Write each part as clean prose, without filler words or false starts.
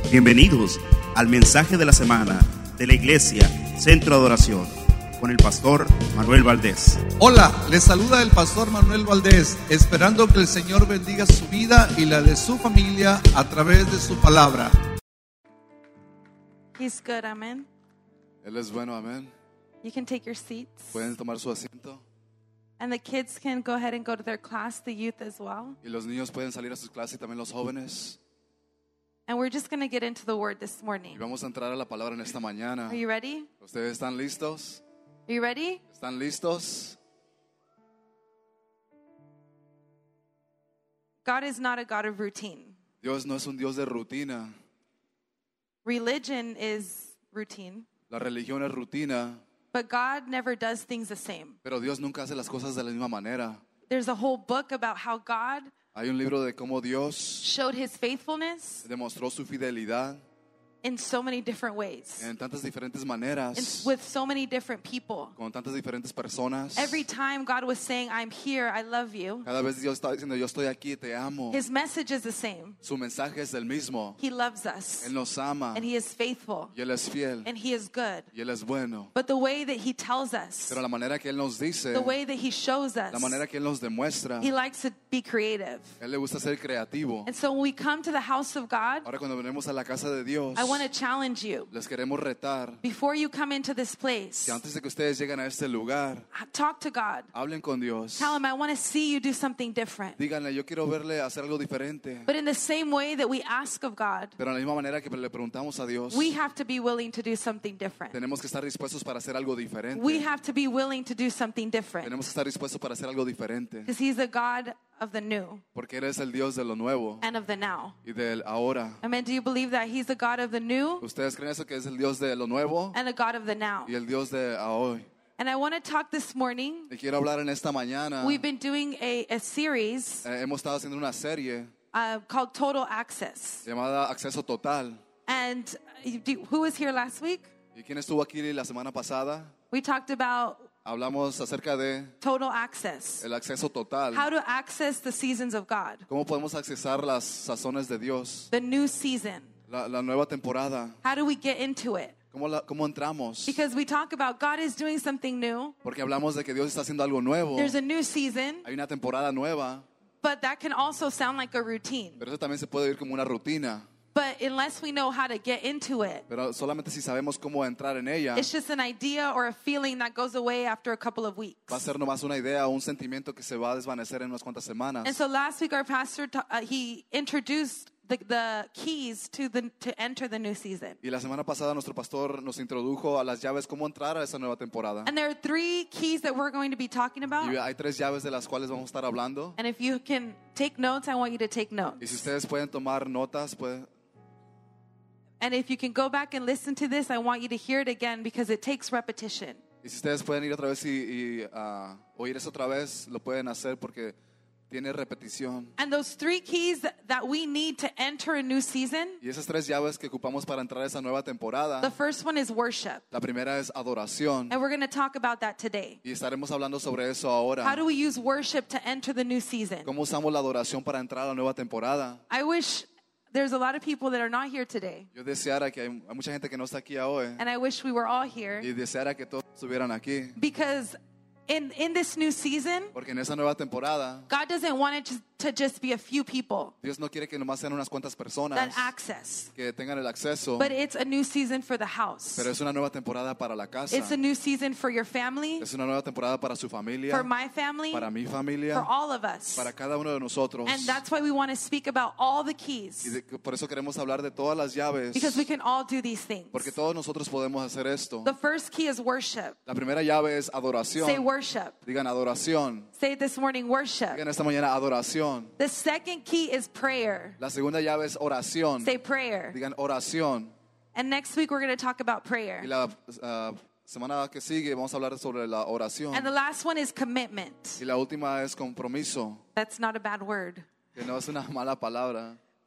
Bienvenidos al mensaje de la semana de la Iglesia Centro de Adoración con el pastor Manuel Valdés. Hola, les saluda el pastor Manuel Valdés, esperando que el Señor bendiga su vida y la de su familia a través de su palabra. He's good, amen. Él es bueno, amén. You can take your seats. Pueden tomar su asiento And the kids can go ahead and go to their class, the youth as well. y los niños pueden salir a sus clases y también los jóvenes. And we're just going to get into the word this Y morning. vamos a entrar a la palabra en esta mañana. Are you ready? ¿Ustedes están listos? Are you ready? ¿Están listos? God is not a God of routine. Dios no es un Dios de rutina. Religion is routine, La religión es rutina, but God never does things the same. pero Dios nunca hace las cosas de la misma manera. There's a whole book about how God Hay un libro de cómo Dios showed his faithfulness demostró su fidelidad in so many different ways, en tantas diferentes and maneras, with so many different people. con tantas diferentes personas. Every time God was saying, I'm here, I love you, Cada vez Dios está diciendo, yo estoy aquí, te amo. his message is the same. Su mensaje es el mismo. He loves us, Él nos ama and he is faithful, y Él es fiel and he is good. y Él es bueno. But the way that he tells us, Pero la manera que Él nos dice, the way that he shows us, la manera que Él nos demuestra, he likes to be creative. Él le gusta ser creativo. And so when we come to the house of God, Ahora cuando venimos a la casa de Dios, I want to challenge you. les queremos retar Before you come into this place, que antes de que ustedes lleguen a este lugar, talk to God. hablen con Dios. Tell him, I want to see you do something different. Díganle, yo quiero verle hacer algo diferente. But in the same way that we ask of God, Pero en la misma manera que le preguntamos a Dios, we have to be willing to do something different. tenemos que estar dispuestos para hacer algo diferente. We have to be willing to do something different. Tenemos que estar dispuestos para hacer algo diferente. Because he's the God of the new Porque Él es el Dios de lo nuevo and of the now. y del ahora. Amen. Do you believe that he's the God of the new ¿Ustedes creen eso, que es el Dios de lo nuevo and the God of the now? y el Dios de hoy? And I want to talk this morning. Y quiero hablar en esta mañana. We've been doing a series Hemos estado haciendo una serie called Total Access. llamada Acceso Total. And who was here last week? ¿Y quién estuvo aquí la semana pasada? We talked about Hablamos acerca de total access. el acceso total. How to access the seasons of God. ¿Cómo podemos accesar las sazones de Dios? The new season. La nueva temporada. How do we get into it? ¿Cómo entramos? Because we talk about God is doing something new. Porque hablamos de que Dios está haciendo algo nuevo. There's a new season, Hay una temporada nueva, but that can also sound like a routine. pero eso también se puede oír como una rutina. But unless we know how to get into it, Pero solamente si sabemos cómo entrar en ella, it's just an idea or a feeling that goes away after a couple of weeks. va a ser nomás una idea o un sentimiento que se va a desvanecer en unas cuantas semanas. And so last week our pastor he introduced the keys to enter the new season. Y la semana pasada nuestro pastor nos introdujo a las llaves cómo entrar a esa nueva temporada. And there are 3 keys that we're going to be talking about. Y hay 3 llaves de las cuales vamos a estar hablando. And if you can take notes, I want you to take Y si notes. ustedes pueden tomar notas, pues, And if you can go back and listen to this, I want you to hear it again because it takes repetition. y si ustedes pueden ir otra vez y oír eso otra vez, lo pueden hacer porque tiene repetición. And those 3 keys that we need to enter a new season, Y esas 3 llaves que ocupamos para entrar a esa nueva temporada, the first one is worship. la primera es adoración. And we're going to talk about that today. Y estaremos hablando sobre eso ahora. How do we use worship to enter the new season? ¿Cómo usamos la adoración para entrar a la nueva temporada? I wish there's a lot of people that are not here today. Yo deseara que hay mucha gente que no está aquí hoy And I wish we were all here y deseara que todos estuvieran aquí. because in this new season, Porque en esa nueva temporada, God doesn't want it to just be a few people Dios no quiere que nomás sean unas cuantas personas that access. que tengan el acceso, But it's a new season for the house. pero es una nueva temporada para la casa. It's a new season for your family, Es una nueva temporada para su familia, for my family, para mi for familia, all of us. para cada uno de nosotros. And that's why we want to speak about all the Y keys, por eso queremos hablar de todas las llaves, because we can all do these things. porque todos nosotros podemos hacer esto. The first key is worship. La primera llave es Say adoración. worship. Digan adoración. Say it this morning, worship. Digan esta mañana adoración. The second key is prayer. La segunda llave es oración. Say prayer. Digan oración. And next week we're going to talk about Y prayer. la semana que sigue vamos a hablar sobre la oración. And the last one is commitment. Y la última es compromiso, That's not a bad word. que no es una mala palabra.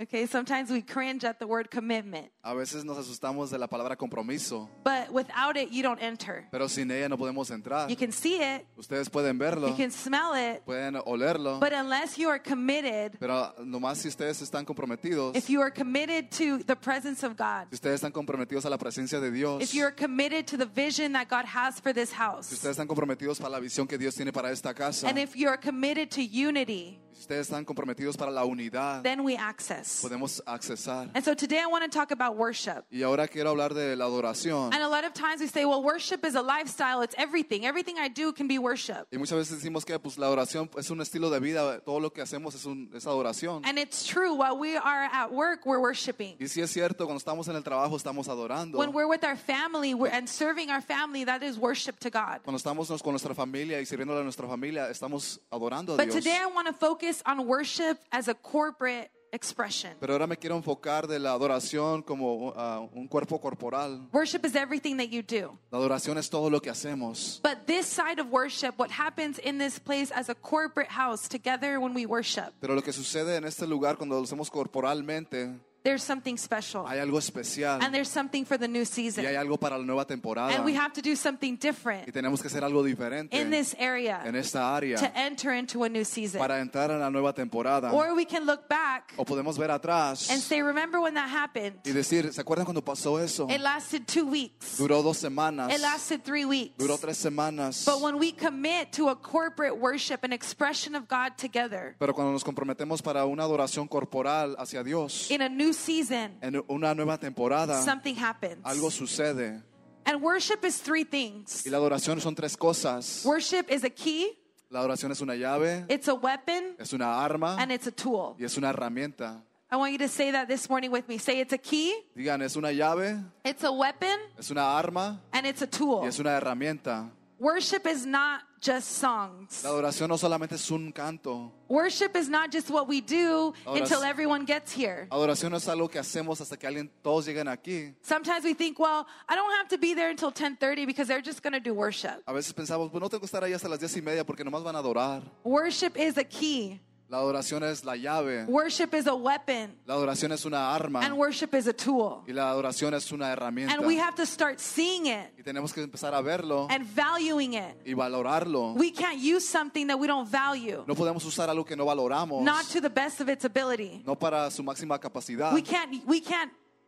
Okay, sometimes we cringe at the word commitment, A veces nos asustamos de la palabra compromiso, but without it, you don't enter. pero sin ella no podemos entrar. You can see it, Ustedes pueden verlo, you can smell it, pueden olerlo, but unless you are committed, pero nomás si ustedes están comprometidos, if you are committed to the presence of God, si ustedes están comprometidos a la presencia de Dios, if you're committed to the vision that God has for this si house, ustedes están comprometidos para la visión que Dios tiene para esta casa, and if you're committed to unity, si ustedes están comprometidos para la unidad, then we access. podemos accesar. And so today I want to talk about worship. Y ahora quiero hablar de la adoración. And a lot of times we say, well, worship is a lifestyle. It's everything. Everything I do can be worship. Y muchas veces decimos que pues, la adoración es un estilo de vida, todo lo que hacemos es adoración. And it's true. While we are at work, we're worshiping. Y sí es cierto, cuando estamos en el trabajo estamos adorando. When we're with our family and serving our family, that is worship to God. Cuando estamos con nuestra familia y sirviéndole a nuestra familia, estamos adorando a But Dios. today I want to focus on worship as a corporate expression. Pero ahora me quiero enfocar de la adoración como un cuerpo corporal. Worship is everything that you do. La adoración es todo lo que hacemos. But this side of worship, what happens in this place as a corporate house together when we worship, Pero lo que sucede en este lugar cuando lo hacemos corporalmente, there's something special. hay algo especial. And there's something for the new Y hay season. algo para la nueva temporada. And we have to do something Y different tenemos que hacer algo diferente in this area en esta área to enter into a new season. para entrar en la nueva temporada. Or we can look back O podemos ver atrás and say, remember when that happened? y decir, ¿se acuerdan cuando pasó eso? It lasted 2 weeks. Duró 2 semanas, It lasted 3 weeks. duró 3 semanas. But when we commit to a corporate worship, an expression of God together Pero cuando nos comprometemos para una adoración corporal hacia Dios, in a new season, en una nueva temporada, something happens. algo sucede. And worship is 3 things. Y la adoración son 3 cosas. Worship is a key, La adoración es una llave, it's a weapon, es una arma and it's a tool. y es una herramienta. I want you to say that this morning with me. Say it's a key, Digan, es una llave, it's a weapon, es una arma and it's a tool. y es una herramienta. Worship is not just songs. La adoración no solamente es un canto. Worship is not just what we do until everyone gets here. Adoración no es algo que hacemos hasta que todos lleguen aquí. Sometimes we think, well, I don't have to be there until 10:30 because they're just going to do worship. A veces pensamos, pues no tengo que estar ahí hasta las 10:30 porque nomás van a adorar. Worship is a key. La adoración es la llave. Worship is a weapon. La adoración es una arma. And worship is a tool. Y la adoración es una herramienta. And we have to start seeing it Y tenemos que empezar a verlo and valuing it. y valorarlo. We can't use something that we don't value, No podemos usar algo que no valoramos. not to the best of its ability. No para su máxima capacidad. We can't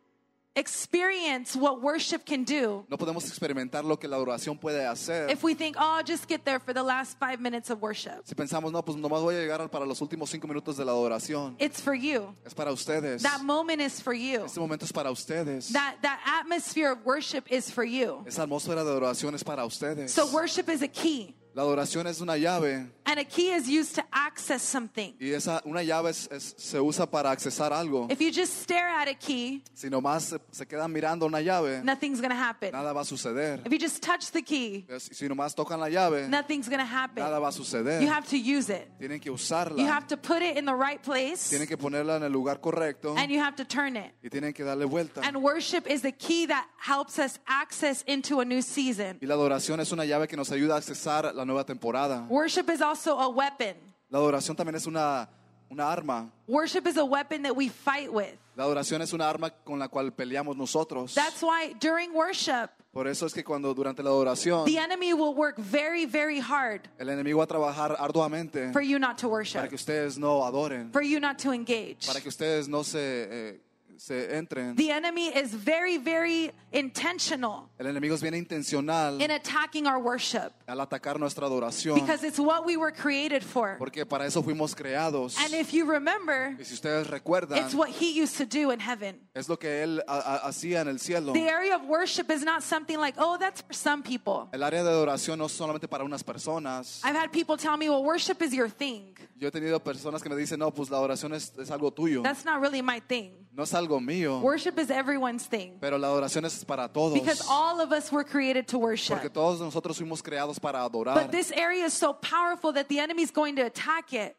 experience what worship can do No podemos experimentar lo que la adoración puede hacer. if we think, oh, I'll just get there for the last 5 minutes of worship. Si pensamos, no, pues nomás voy a llegar para los últimos 5 minutos de la adoración. It's for you. Es para ustedes. That moment is for you. Este momento es para ustedes. That atmosphere of worship is for you. Esa atmósfera de adoración es para ustedes. So worship is a key. La adoración es una llave And a key is used to access something. y una llave se usa para accesar algo. If you just stare at a key, Si nomás se quedan mirando una llave, nothing's going to happen. nada va a suceder. If you just touch the key, Si nomás tocan la llave, nothing's going to happen. nada va a suceder. You have to use it. Tienen que You usarla. have to put it in the right place, Tienen que ponerla en el lugar correcto and you have to turn it. y tienen que darle vuelta. And worship is the key that helps us access into a new season. Y la adoración es una llave que nos ayuda a accesar la nueva temporada. Worship is also a weapon. La adoración también es una arma. Worship is a weapon that we fight with. La adoración es una arma con la cual peleamos nosotros. That's why during worship, Por eso es que cuando durante la adoración the enemy will work very, very hard el enemigo va a trabajar arduamente for you not to para worship, que ustedes no adoren, for you not to engage. para que ustedes no se entren. The enemy is very, very intentional El enemigo es bien intencional in attacking our worship al atacar nuestra adoración, because it's what we were created for. porque para eso fuimos creados. And if you remember, Y si ustedes recuerdan, it's what he used to do in heaven. es lo que él hacía en el cielo. The area of worship is not something like, oh, that's for some people. El área de adoración no es solamente para unas personas. I've had people tell me, well, worship is your thing. Yo he tenido personas que me dicen, no, pues la adoración es algo tuyo. That's not really my thing. No es algo mío, Worship is everyone's thing pero la adoración es para todos. because all of us were created to Porque worship. todos nosotros fuimos creados para adorar. But this area is so powerful that the enemy is going to attack it.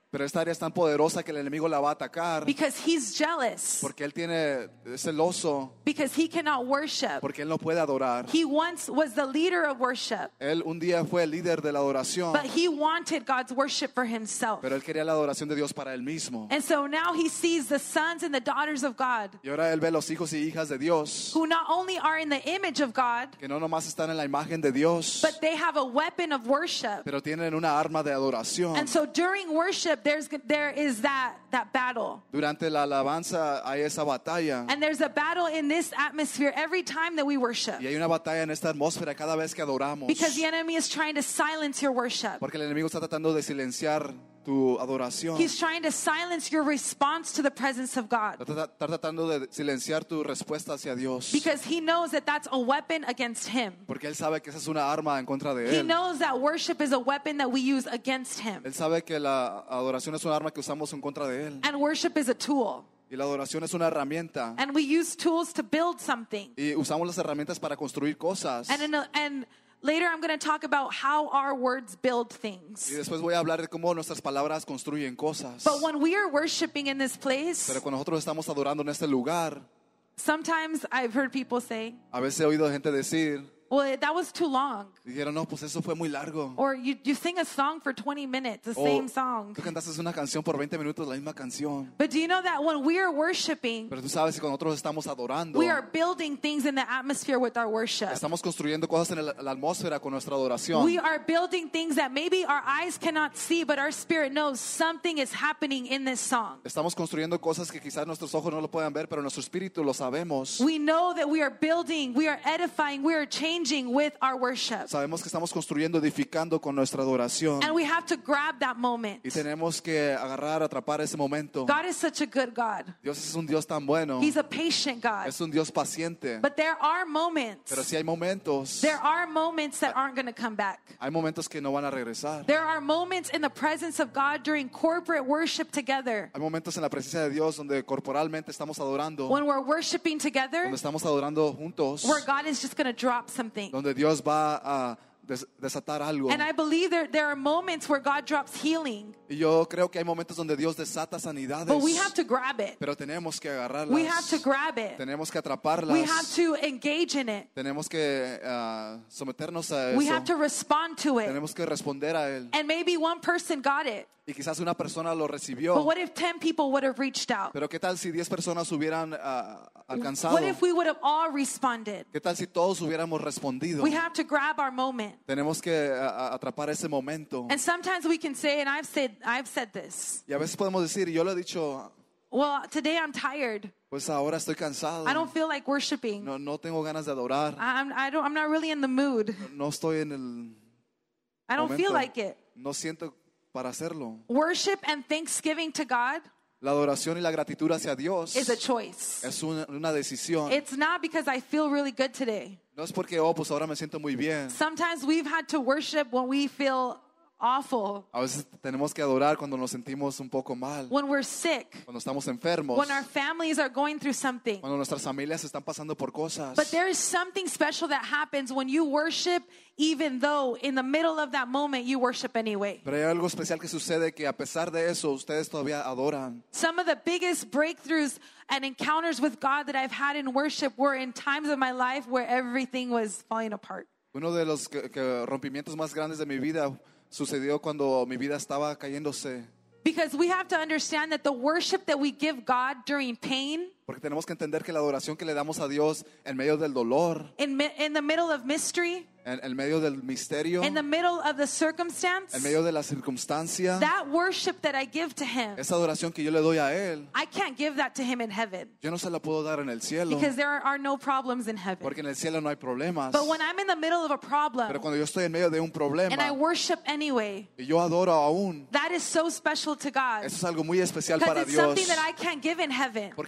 Pero esta área es tan poderosa que el enemigo la va a atacar because he's jealous, porque él es celoso, because he cannot worship. porque él no puede adorar. He once was the leader of worship, Él un día fue el líder de la adoración, but he wanted God's worship for himself. pero él quería la adoración de Dios para él mismo. And so now he sees the sons and the daughters of God Y ahora él ve los hijos y hijas de Dios, who not only are in the image of God, que no nomás están en la imagen de Dios, but they have a weapon of worship. pero tienen una arma de adoración. And so during worship, there is that battle. Durante la alabanza hay esa batalla. And there's a battle in this atmosphere every time that we worship. Y hay una batalla en esta atmósfera cada vez que adoramos. Because the enemy is trying to silence your worship. Porque el enemigo está tratando de silenciar tu adoración. He's trying to silence your response to the presence of God. Está tratando de silenciar tu respuesta hacia Dios. Because he knows that that's a weapon against him. Porque él sabe que esa es una arma en contra de He él. knows that worship is a weapon that we use against him. Él sabe que la adoración es un arma que usamos en contra de él. And worship is a tool. Y la adoración es una herramienta. And we use tools to build something. Y usamos las herramientas para construir cosas. And later I'm going to talk about how our words build things. Y después voy a hablar de cómo nuestras palabras construyen cosas. But when we are worshiping in this place, Pero cuando nosotros estamos adorando en este lugar, sometimes I've heard people say, a veces he oído gente decir, well, that was too long. dijeron, no, pues eso fue muy largo. Or you sing a song for 20 minutes, the same song. Tú cantaste una canción por 20 minutos, la misma canción. But do you know that when we are worshiping, Pero tú sabes que cuando nosotros estamos adorando, we are building things in the atmosphere with our worship. estamos construyendo cosas en la atmósfera con nuestra adoración. We are building things that maybe our eyes cannot see, but our spirit knows something is happening in this song. Estamos construyendo cosas que quizás nuestros ojos no lo puedan ver, pero nuestro espíritu lo sabemos. We know that we are building, we are edifying, we are changing with our worship. Sabemos que estamos construyendo, edificando con nuestra adoración. And we have to grab that moment. Y tenemos que agarrar, atrapar ese momento. God is such a good God. Dios es un Dios tan bueno. He's a patient God. Es un Dios paciente. But there are moments. Pero sí hay momentos. There are moments that aren't going to come back. Hay momentos que no van a regresar. There are moments in the presence of God during corporate worship together. Hay momentos en la presencia de Dios donde corporalmente estamos adorando. When we're worshiping together, Donde estamos adorando juntos. where God is just going to drop something. Donde Dios va a desatar algo. And I believe there are moments where God drops healing. Y yo creo que hay momentos donde Dios desata sanidades. But we have to grab it. Pero tenemos que agarrarlas. We have to grab it. Tenemos que atraparlas. We have to engage in it. Tenemos que someternos a eso. We have to respond to it. Tenemos que responder a él. And maybe one person got it. Y quizás una persona lo But recibió. what if 10 people would have reached out? Pero qué tal si 10 personas hubieran alcanzado? What if we would have all responded? ¿Qué tal si todos hubiéramos respondido? We have to grab our moment. Tenemos que atrapar ese momento. And sometimes we can say, and I've said this, Y a veces podemos decir, y yo lo he dicho, well, today I'm tired. pues ahora estoy cansado. I don't feel like worshiping. No tengo ganas de adorar. I'm not really in the mood. No estoy en el I don't momento. feel like it. No siento para hacerlo. Worship and thanksgiving to God La adoración y la gratitud hacia Dios is a choice. es una decisión. It's not because I feel really good today. No es porque, pues ahora me siento muy bien. Sometimes we've had to worship when we feel awful, A veces tenemos que adorar cuando nos sentimos un poco mal, when we're sick, cuando estamos enfermos, when our families are going through something. cuando nuestras familias están pasando por cosas. But there is something special that happens when you worship, even though in the middle of that moment you worship anyway. Pero hay algo especial que sucede que a pesar de eso, ustedes todavía adoran. Some of the biggest breakthroughs and encounters with God that I've had in worship were in times of my life where everything was falling apart. Uno de los rompimientos más grandes de mi vida sucedió cuando mi vida estaba cayéndose. Because we have to understand that the worship that we give God during pain, Porque tenemos que entender que la adoración que le damos a Dios en medio del dolor, in the middle of mystery, en medio del misterio, in the middle of the circumstance, en medio de la circunstancia, that worship that I give to Him, esa adoración que yo le doy a Él, I can't give that to Him in heaven. yo no se la puedo dar en el cielo, Because there are no problems in heaven. porque en el cielo no hay problemas. But when I'm in the middle of a Pero problem cuando yo estoy en medio de un problema and I worship anyway, y yo adoro aún, that is so special to God. eso es algo muy especial Because para it's Dios, something that I can't give in heaven. porque eso es algo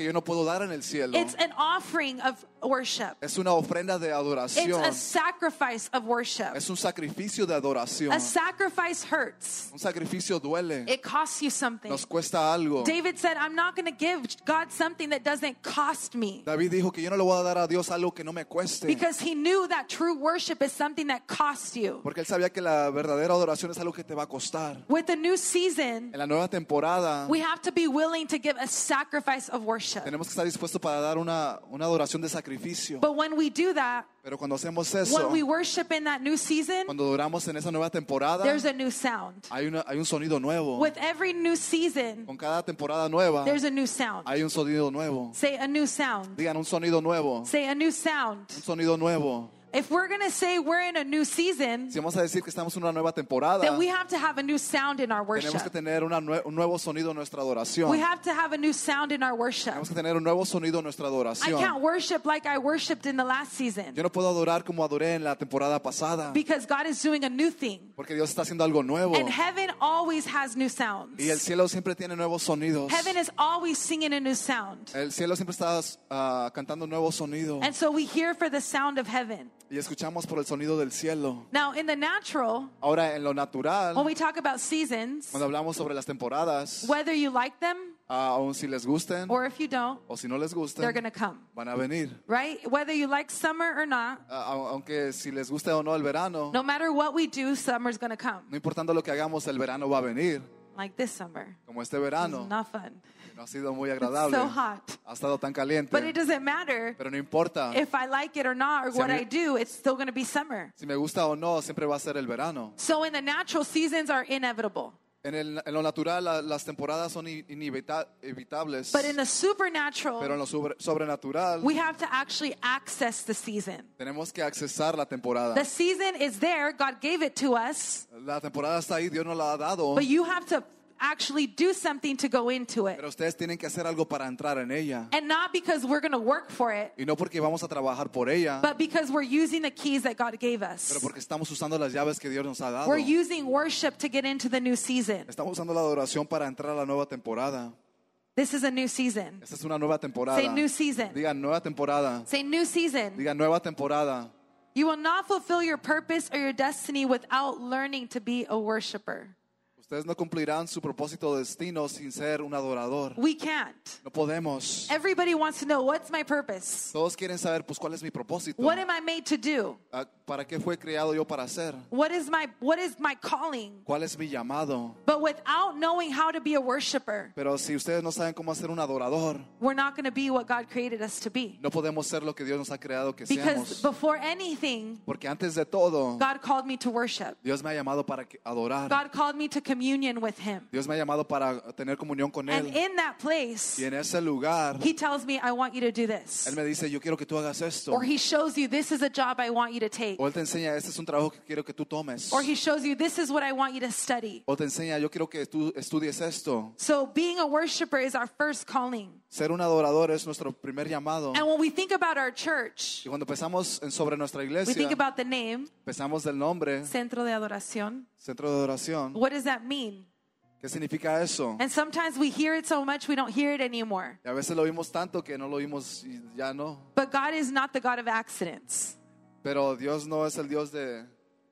que yo no puedo dar en el cielo. It's an offering of worship. Es una ofrenda de It's adoración. a sacrifice of worship. Es un sacrificio de adoración. A sacrifice hurts. Un sacrificio duele. It costs you something. Nos cuesta algo. David said, I'm not going to give God something that doesn't cost me. David dijo que yo no le voy a dar a Dios algo que no me cueste. Because he knew that true worship is something that costs you. Porque él sabía que la verdadera adoración es algo que te va a costar. With the new season, En la nueva temporada we have to be willing to give a sacrifice of worship. tenemos que estar dispuestos para dar una adoración de sacrificio. But when we do that, Pero cuando hacemos eso, when we worship in that new season, cuando adoramos en esa nueva temporada, there's a new sound. hay un sonido nuevo. With every new season, Con cada temporada nueva, there's a new sound. hay un sonido nuevo. Say a new sound. Digan un sonido nuevo. Say a new sound. Un sonido nuevo. If we're going to say we're in a new season, Si vamos a decir que estamos en una nueva temporada, then we have to have a new sound in our tenemos que worship. tener un nuevo sonido en nuestra adoración. We have to have a new sound in our worship. Tenemos que tener un nuevo sonido en nuestra I adoración. can't worship like I worshiped in the last season Yo no puedo adorar como adoré en la temporada pasada, because God is doing a new thing. porque Dios está haciendo algo nuevo. And heaven always has new sounds. Y el cielo siempre tiene nuevos sonidos. Heaven is always singing a new sound. El cielo siempre está cantando nuevos sonidos. And so we hear for the sound of heaven. Y escuchamos por el sonido del cielo. Now, in the natural, Ahora, en lo natural, when we talk about seasons, cuando hablamos sobre las temporadas, whether you like them aun si les gusten or if you don't, o si no les they're gusten, going to come, van a venir. right? Whether you like summer or not, Aunque si les guste o no el verano, no matter what we do, summer's going to come. no importando lo que hagamos, el verano va a venir. Like this summer. Como este It's verano, not fun. no ha sido muy It's agradable. so hot. Ha estado tan caliente. But it doesn't matter Pero no importa. if I like it or not, or Si a what mí- I do, it's still going to be summer. Si me gusta o no, siempre va a ser el verano. So in the natural, seasons are inevitable. En lo natural, las temporadas son inevitables. But in the supernatural, Pero en lo sobrenatural, we have to actually access the season. tenemos que accesar la temporada. The season is there. God gave it to us. La temporada está ahí, Dios nos la ha dado. But you have to actually do something to go into it. Pero ustedes tienen que hacer algo para entrar en ella. And not because we're going to work for it, Y no porque vamos a trabajar por ella, but because we're using the keys that God gave pero us. porque estamos usando las llaves que Dios nos ha dado. We're using worship to get into the new season. Estamos usando la adoración para entrar a la nueva temporada. This is a new season. Esta es una nueva temporada. Say new season. Digan nueva temporada. Say new season. Digan nueva temporada. You will not fulfill your purpose or your destiny without learning to be a worshiper. Ustedes no cumplirán su propósito o destino sin ser un adorador. We can't. No podemos. Everybody wants to know, what's my purpose? Todos quieren saber, pues, ¿cuál es mi propósito? What am I made to do? ¿Para qué fue creado yo para hacer? What is my calling? ¿Cuál es mi llamado? But without knowing how to be a worshiper, Pero si ustedes no saben cómo ser un adorador, we're not going to be what God created us to be. no podemos ser lo que Dios nos ha creado que Because seamos. before anything, Porque antes de todo, God called me to worship. Dios me ha llamado para adorar. God called me to communion with Him. Dios me ha llamado para tener comunión con And Él. in that place, Y en ese lugar, He tells me, I want you to do this. Él me dice, yo quiero que tú hagas esto. Or He shows you, this is a job I want you to take. O Él te enseña, este es un trabajo que quiero que tú tomes. Or He shows you, this is what I want you to study. O te enseña, yo quiero que tú estudies esto. So being a worshiper is our first calling. Ser un adorador es nuestro primer llamado. And when we think about our church, Y cuando pensamos sobre nuestra we iglesia, think about the name, pensamos del nombre, Centro de Adoración. Centro de Adoración. What does that mean? ¿Qué significa eso? And sometimes we hear it so much we don't hear it anymore. Y a veces lo oímos tanto que no lo oímos y ya no. But God is not the God of accidents. Pero Dios no es el Dios de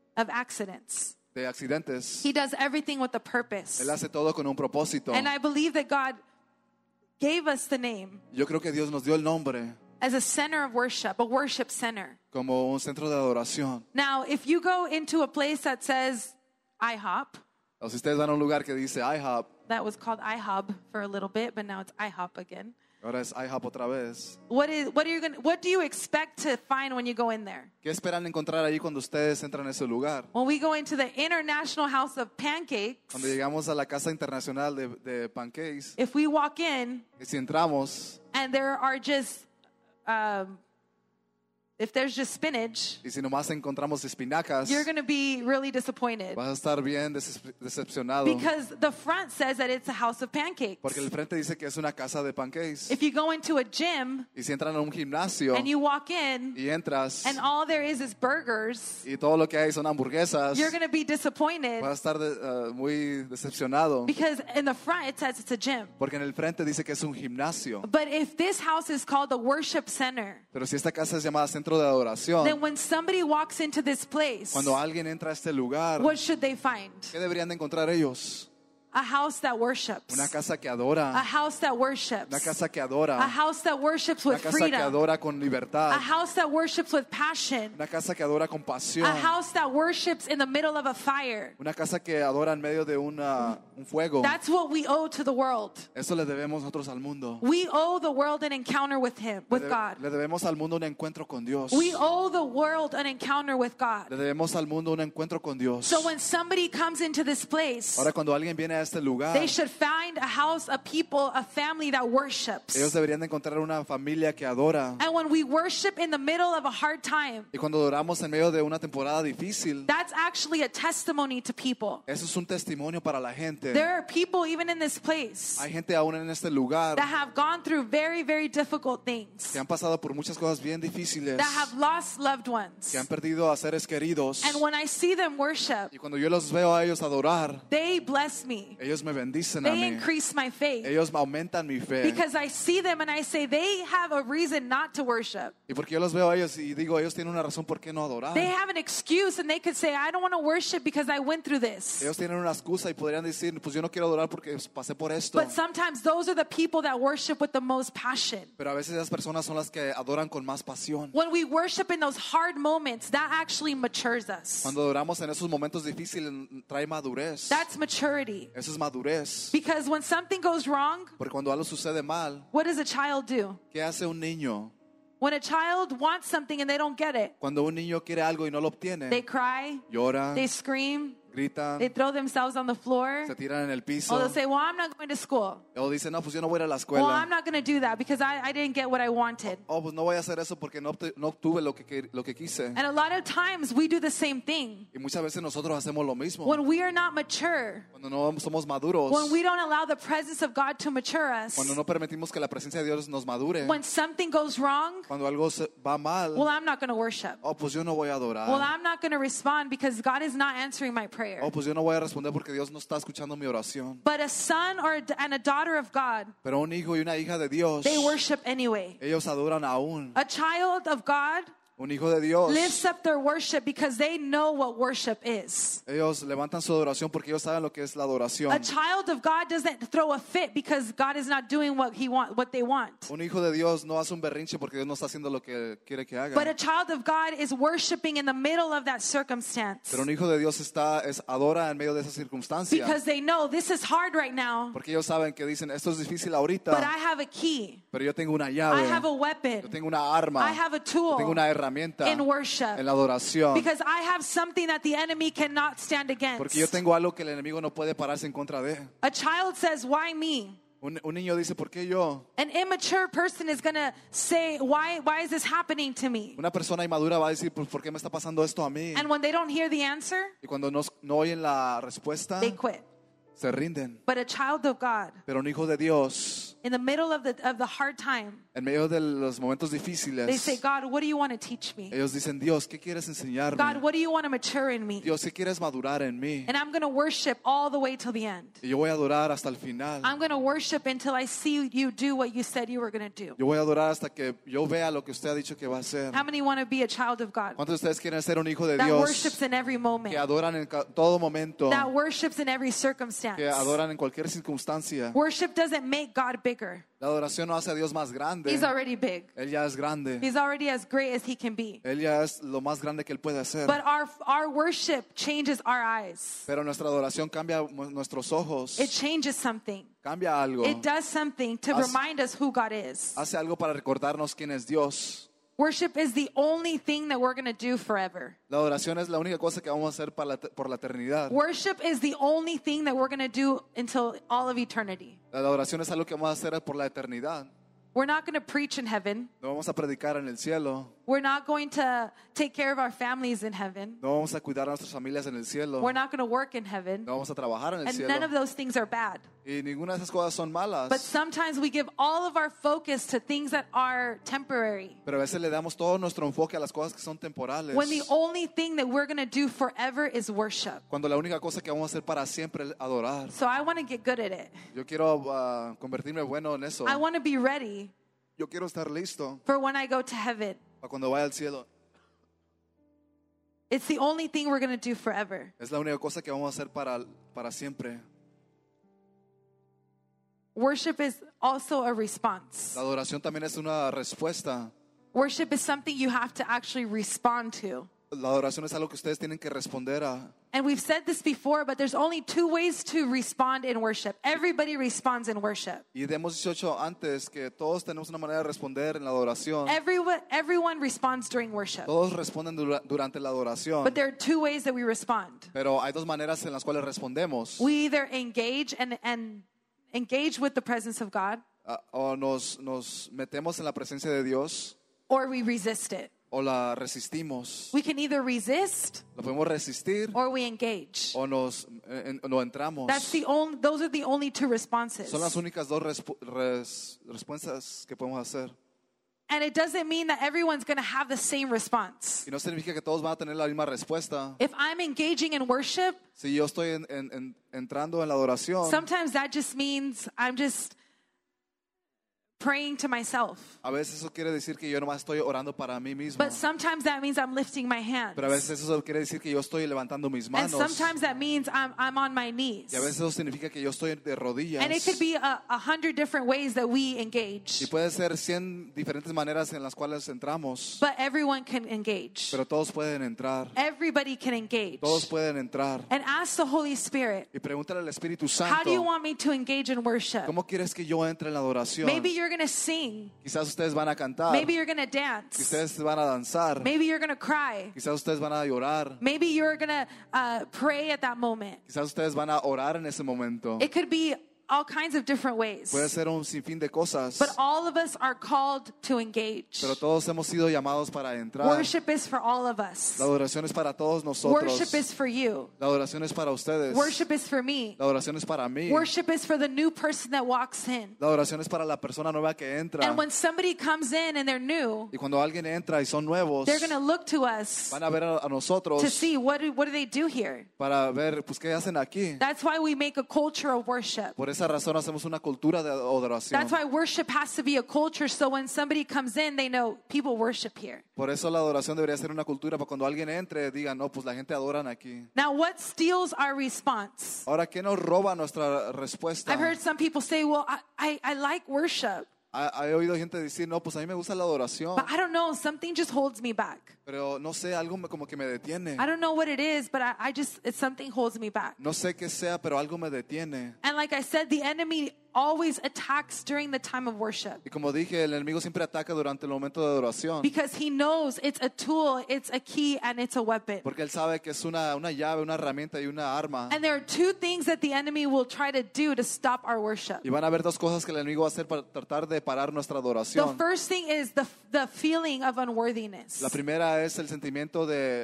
accidentes. He does everything with a purpose. Él hace todo con un propósito. And I believe that God gave us the name Yo creo que Dios nos dio el nombre as a center of worship, a worship center. como un centro de adoración. Now, if you go into a place that says IHOP, O si ustedes van a un lugar que dice IHOP, that was called IHOB for a little bit, but now it's IHOP again. ahora es IHOP otra vez. What do you expect to find when you go in there? ¿Qué esperan encontrar ahí cuando ustedes entran a ese lugar? When we go into the International House of Pancakes, Cuando llegamos a la Casa Internacional de Pancakes, if we walk in y si entramos and there are just If there's just spinach, y si nomás encontramos espinacas, you're going to be really disappointed. vas a estar bien decepcionado. Because the front says that it's a house of pancakes. Porque el frente dice que es una casa de pancakes. If you go into a gym Y si entran a un gimnasio and you walk in y entras and all there is burgers, y todo lo que hay son hamburguesas, you're going to be disappointed. vas a estar muy decepcionado. Because in the front it says it's a gym. Porque en el frente dice que es un gimnasio. But if this house is called the worship center, Pero si esta casa es llamada centro de adoración, then when somebody walks into this place, cuando alguien entra a este lugar, what should they find? ¿qué deberían de encontrar ellos? A house that worships. Una casa que A adora, house that worships. una casa que A adora, house that worships una with casa que freedom. adora con libertad, A house that worships with passion. una casa que adora con pasión, A house that worships in the middle of a fire. una casa que adora en medio de un fuego. That's what we owe to the world. Eso le debemos nosotros al mundo. We owe the world an encounter with Him, with God. Le debemos al mundo un encuentro con Dios. We owe the world an encounter with God. Le debemos al mundo un encuentro con Dios. So when somebody comes into this place, Ahora cuando alguien viene a este lugar, they should find a house, a people, a family that worships. ellos deberían de encontrar una familia que adora. And when we worship in the middle of a hard time, Y cuando adoramos en medio de una temporada difícil, that's actually a testimony to people. eso es un testimonio para la gente. There are people even in this place Hay gente aún en este lugar that have gone through very, very difficult things, que han pasado por muchas cosas bien difíciles, that have lost loved ones. que han perdido a seres queridos. And when I see them worship, Y cuando yo los veo a ellos adorar, they bless me. ellos me bendicen a They mí. increase my faith. Ellos aumentan mi fe. Because I see them and I say they have a reason not to worship. Y porque yo los veo a ellos y digo, ellos tienen una razón por qué no adorar. They have an excuse and they could say, I don't want to worship because I went through this. Ellos tienen una excusa y podrían decir, pues yo no quiero adorar porque pasé por esto. But sometimes those are the people that worship with the most passion. Pero a veces esas personas son las que adoran con más pasión. When we worship in those hard moments, that actually matures us. Cuando adoramos en esos momentos difíciles, trae madurez. That's maturity. Eso es madurez. Because when something goes wrong, Porque cuando algo sucede mal, what does a child do? ¿qué hace un niño? When a child wants something and they don't get it, Cuando un niño quiere algo y no lo they obtiene, cry, llora, they scream, gritan, they throw themselves on the floor, se tiran en el piso. or they'll say, well, I'm not going to school. O dicen, no, pues yo no voy a ir a la Well, I'm escuela. not going to do that because I didn't get what I wanted. Oh, pues no voy a hacer eso porque no obtuve lo que quise. And a lot of times we do the same thing. Y muchas veces nosotros hacemos lo mismo. When we are not mature, Cuando no somos maduros, when we don't allow the presence of God to mature us, cuando no permitimos que la presencia de Dios nos madure, when something goes wrong, cuando algo va mal, well, I'm not going to worship. oh, pues yo no voy a adorar. Well, I'm not going to respond because God is not answering my prayer. Oh, pues yo no voy a responder porque Dios no está escuchando mi oración. But a son and a daughter of God, Pero un hijo y una hija de Dios, they worship anyway. ellos adoran aún. A child of God Un hijo de Dios, lifts up their worship because they know what worship is. ellos levantan su adoración porque ellos saben lo que es la adoración. A child of God doesn't throw a fit because God is not doing what they want. Un hijo de Dios no hace un berrinche porque Dios no está haciendo lo que quiere que haga. But a child of God is worshiping in the middle of that circumstance Pero un hijo de Dios adora en medio de esa circunstancia. because they know this is hard right now, Porque ellos saben que dicen, esto es difícil but ahorita, I have a key. pero yo tengo una I llave, have a yo weapon. tengo una arma, I have a yo tool tengo una herramienta in worship en la adoración. because I have something that the enemy cannot stand against. Porque yo tengo algo que el enemigo no puede pararse en contra de. A child says, why me? Un niño dice, ¿por qué yo? An immature person is going to say, why is this happening to me? Una persona inmadura va a decir, pues, ¿por qué me está pasando esto a mí? And when they don't hear the answer, Y cuando no oyen la respuesta, they quit. se rinden. But a child of God, Pero un hijo de Dios, in the middle of the hard time, en medio de los momentos they difíciles, say, God, what do you want to teach me? ellos dicen, Dios, ¿qué quieres God, enseñarme? what do you want to mature in me? Dios, ¿qué quieres madurar en mí? And I'm going to worship all the way till the end. Y yo voy a adorar hasta el final. I'm going to worship until I see you do what you said you were going to do. Yo voy a adorar hasta que yo vea lo que usted ha dicho que va a hacer. How many want to be a child of God ¿Cuántos de ustedes quieren ser un hijo de that Dios worships in every que moment, adoran en todo momento, that worships in every circumstance? que adoran en cualquier circunstancia? Worship doesn't make God bigger. La adoración no hace a Dios más grande. He's already big. Él ya es grande. He's already as great as he can be. Él ya es lo más grande que él puede hacer. But our worship changes our eyes. Pero nuestra adoración cambia nuestros ojos. It changes something. Cambia algo. It does something to remind us who God is. Hace algo para recordarnos quién es Dios. Worship is the only thing that we're going to do forever. La adoración es la única cosa que vamos a hacer por la eternidad. Worship is the only thing that we're going to do until all of eternity. La adoración es algo que vamos a hacer por la eternidad. We're not going to preach in heaven. No vamos a predicar en el cielo. We're not going to take care of our families in heaven. No vamos a cuidar a nuestras familias en el cielo. We're not going to work in heaven. No vamos a trabajar en el And cielo. none of those things are bad. Y ninguna de esas cosas son malas. But sometimes we give all of our focus to things that are temporary. Pero a veces le damos todo nuestro enfoque a las cosas que son temporales. When the only thing that we're going to do forever is worship. Cuando la única cosa que vamos a hacer para siempre es adorar. So I want to get good at it. Yo quiero convertirme bueno en eso. I want to be ready Yo quiero estar listo for when I go to heaven. para cuando vaya al cielo. It's the only thing we're going to do forever. Es la única cosa que vamos a hacer para siempre. Worship is also a response. La adoración también es una respuesta. Worship is something you have to actually respond to. La adoración es algo que ustedes tienen que responder a. And we've said this before, but there's only two ways to respond in worship. Everybody responds in worship. Y hemos dicho antes que todos tenemos una manera de responder en la adoración. Everyone responds during worship. Todos responden durante la adoración. But there are two ways that we respond. Pero hay dos maneras en las cuales respondemos. We either engage and engage with the presence of God, O nos metemos en la presencia de Dios or we resist it. o la resistimos. We can either resist Lo podemos resistir or we engage. o no entramos. Those are the only two responses. Son las únicas dos respuestas que podemos hacer. And it doesn't mean that everyone's going to have the same response. Y no significa que todos van a tener la misma respuesta. If I'm engaging in worship, Si yo estoy entrando en la adoración, sometimes that just means I'm just praying to myself. a veces eso quiere decir que yo nomás estoy orando para mí mismo. But sometimes that means I'm lifting my hands. Pero a veces eso quiere decir que yo estoy levantando mis And manos. sometimes that means I'm on my knees. Y a veces eso significa que yo estoy de rodillas. And it could be 100 different ways that we Y engage. puede ser 100 diferentes maneras en las cuales entramos. But everyone can engage. Pero todos pueden entrar. Everybody can engage. Todos pueden entrar. And ask the Holy Spirit, Y pregúntale al Espíritu how do you Santo, want me to engage in worship? ¿cómo quieres que yo entre en la adoración? Maybe you're going to sing. Quizás ustedes van a cantar. Maybe you're going to dance. Ustedes van a danzar. Maybe you're going to cry. Quizás ustedes van a llorar. Maybe you're going to pray at that moment. Quizás ustedes van a orar en ese momento. It could be all kinds of different ways. Puede ser un sinfín de cosas. But all of us are called to engage. Pero todos hemos sido llamados para entrar. Worship is for all of us. La adoración es para todos nosotros. Worship is for you. La adoración es para ustedes. Worship is for me. La adoración es para mí. Worship is for the new person that walks in. La adoración es para la persona nueva que entra. And when somebody comes in and they're new, Y cuando alguien entra y son nuevos, they're going to look to us van a ver a nosotros to see what do they do here. para ver, pues, ¿qué hacen aquí? That's why we make a culture of worship. Por esa razón hacemos una cultura de adoración. That's why worship has to be a culture, so when somebody comes in, they know people worship here. Por eso la adoración debería ser una cultura para cuando alguien entre digan, no, pues la gente adoran aquí. Now, what steals our response? Ahora, ¿qué nos roba nuestra respuesta? I've heard some people say, well, I like worship, He oído gente decir, no, pues a mí me gusta la adoración, but I don't know, something just holds me back. pero no sé, algo como que me detiene. I don't know what it is, but something holds me back. No sé qué sea, pero algo me detiene. And like I said, the enemy always attacks during the time of worship Y como dije, el enemigo siempre ataca durante el momento de adoración. because he knows it's a tool, it's a key, and it's a weapon. Porque él sabe que es una llave, una herramienta y una arma. And there are two things that the enemy will try to do to stop our worship. Y van a haber dos cosas que el enemigo va a hacer para tratar de parar nuestra The adoración. first thing is the feeling of unworthiness. La primera es el sentimiento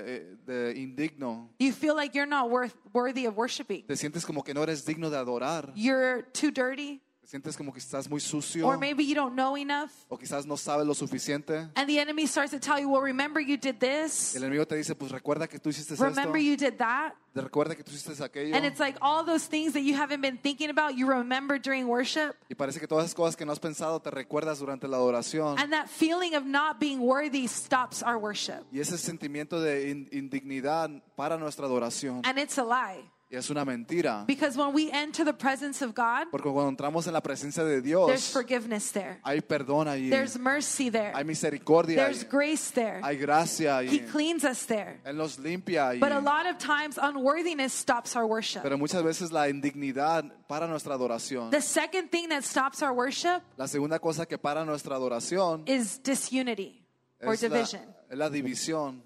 de indigno. You feel like you're not worthy of worshiping. Te sientes como que no eres digno de adorar. You're too dirty, Te sientes como que estás muy sucio. or maybe you don't know enough. O quizás no sabes lo suficiente. And the enemy starts to tell you, well, remember you did this. El enemigo te dice, pues recuerda que tú hiciste esto. Remember you did that. Recuerda que tú hiciste aquello. And it's like all those things that you haven't been thinking about, you remember during worship. Y parece que todas esas cosas que no has pensado te recuerdas durante la adoración. And that feeling of not being worthy stops our worship. Y ese sentimiento de indignidad para nuestra adoración. And it's a lie. Y es una mentira. Because when we enter the presence of God, Porque cuando entramos en la presencia de there's Dios, forgiveness there. hay perdón ahí. There's mercy there. Hay misericordia There's ahí. grace there. Hay gracia He ahí. cleans us there. Él nos limpia ahí. But a lot of times, unworthiness stops our worship. Pero muchas veces la indignidad para nuestra adoración. The second thing that stops our worship La segunda cosa que para nuestra adoración is disunity or es division. la división.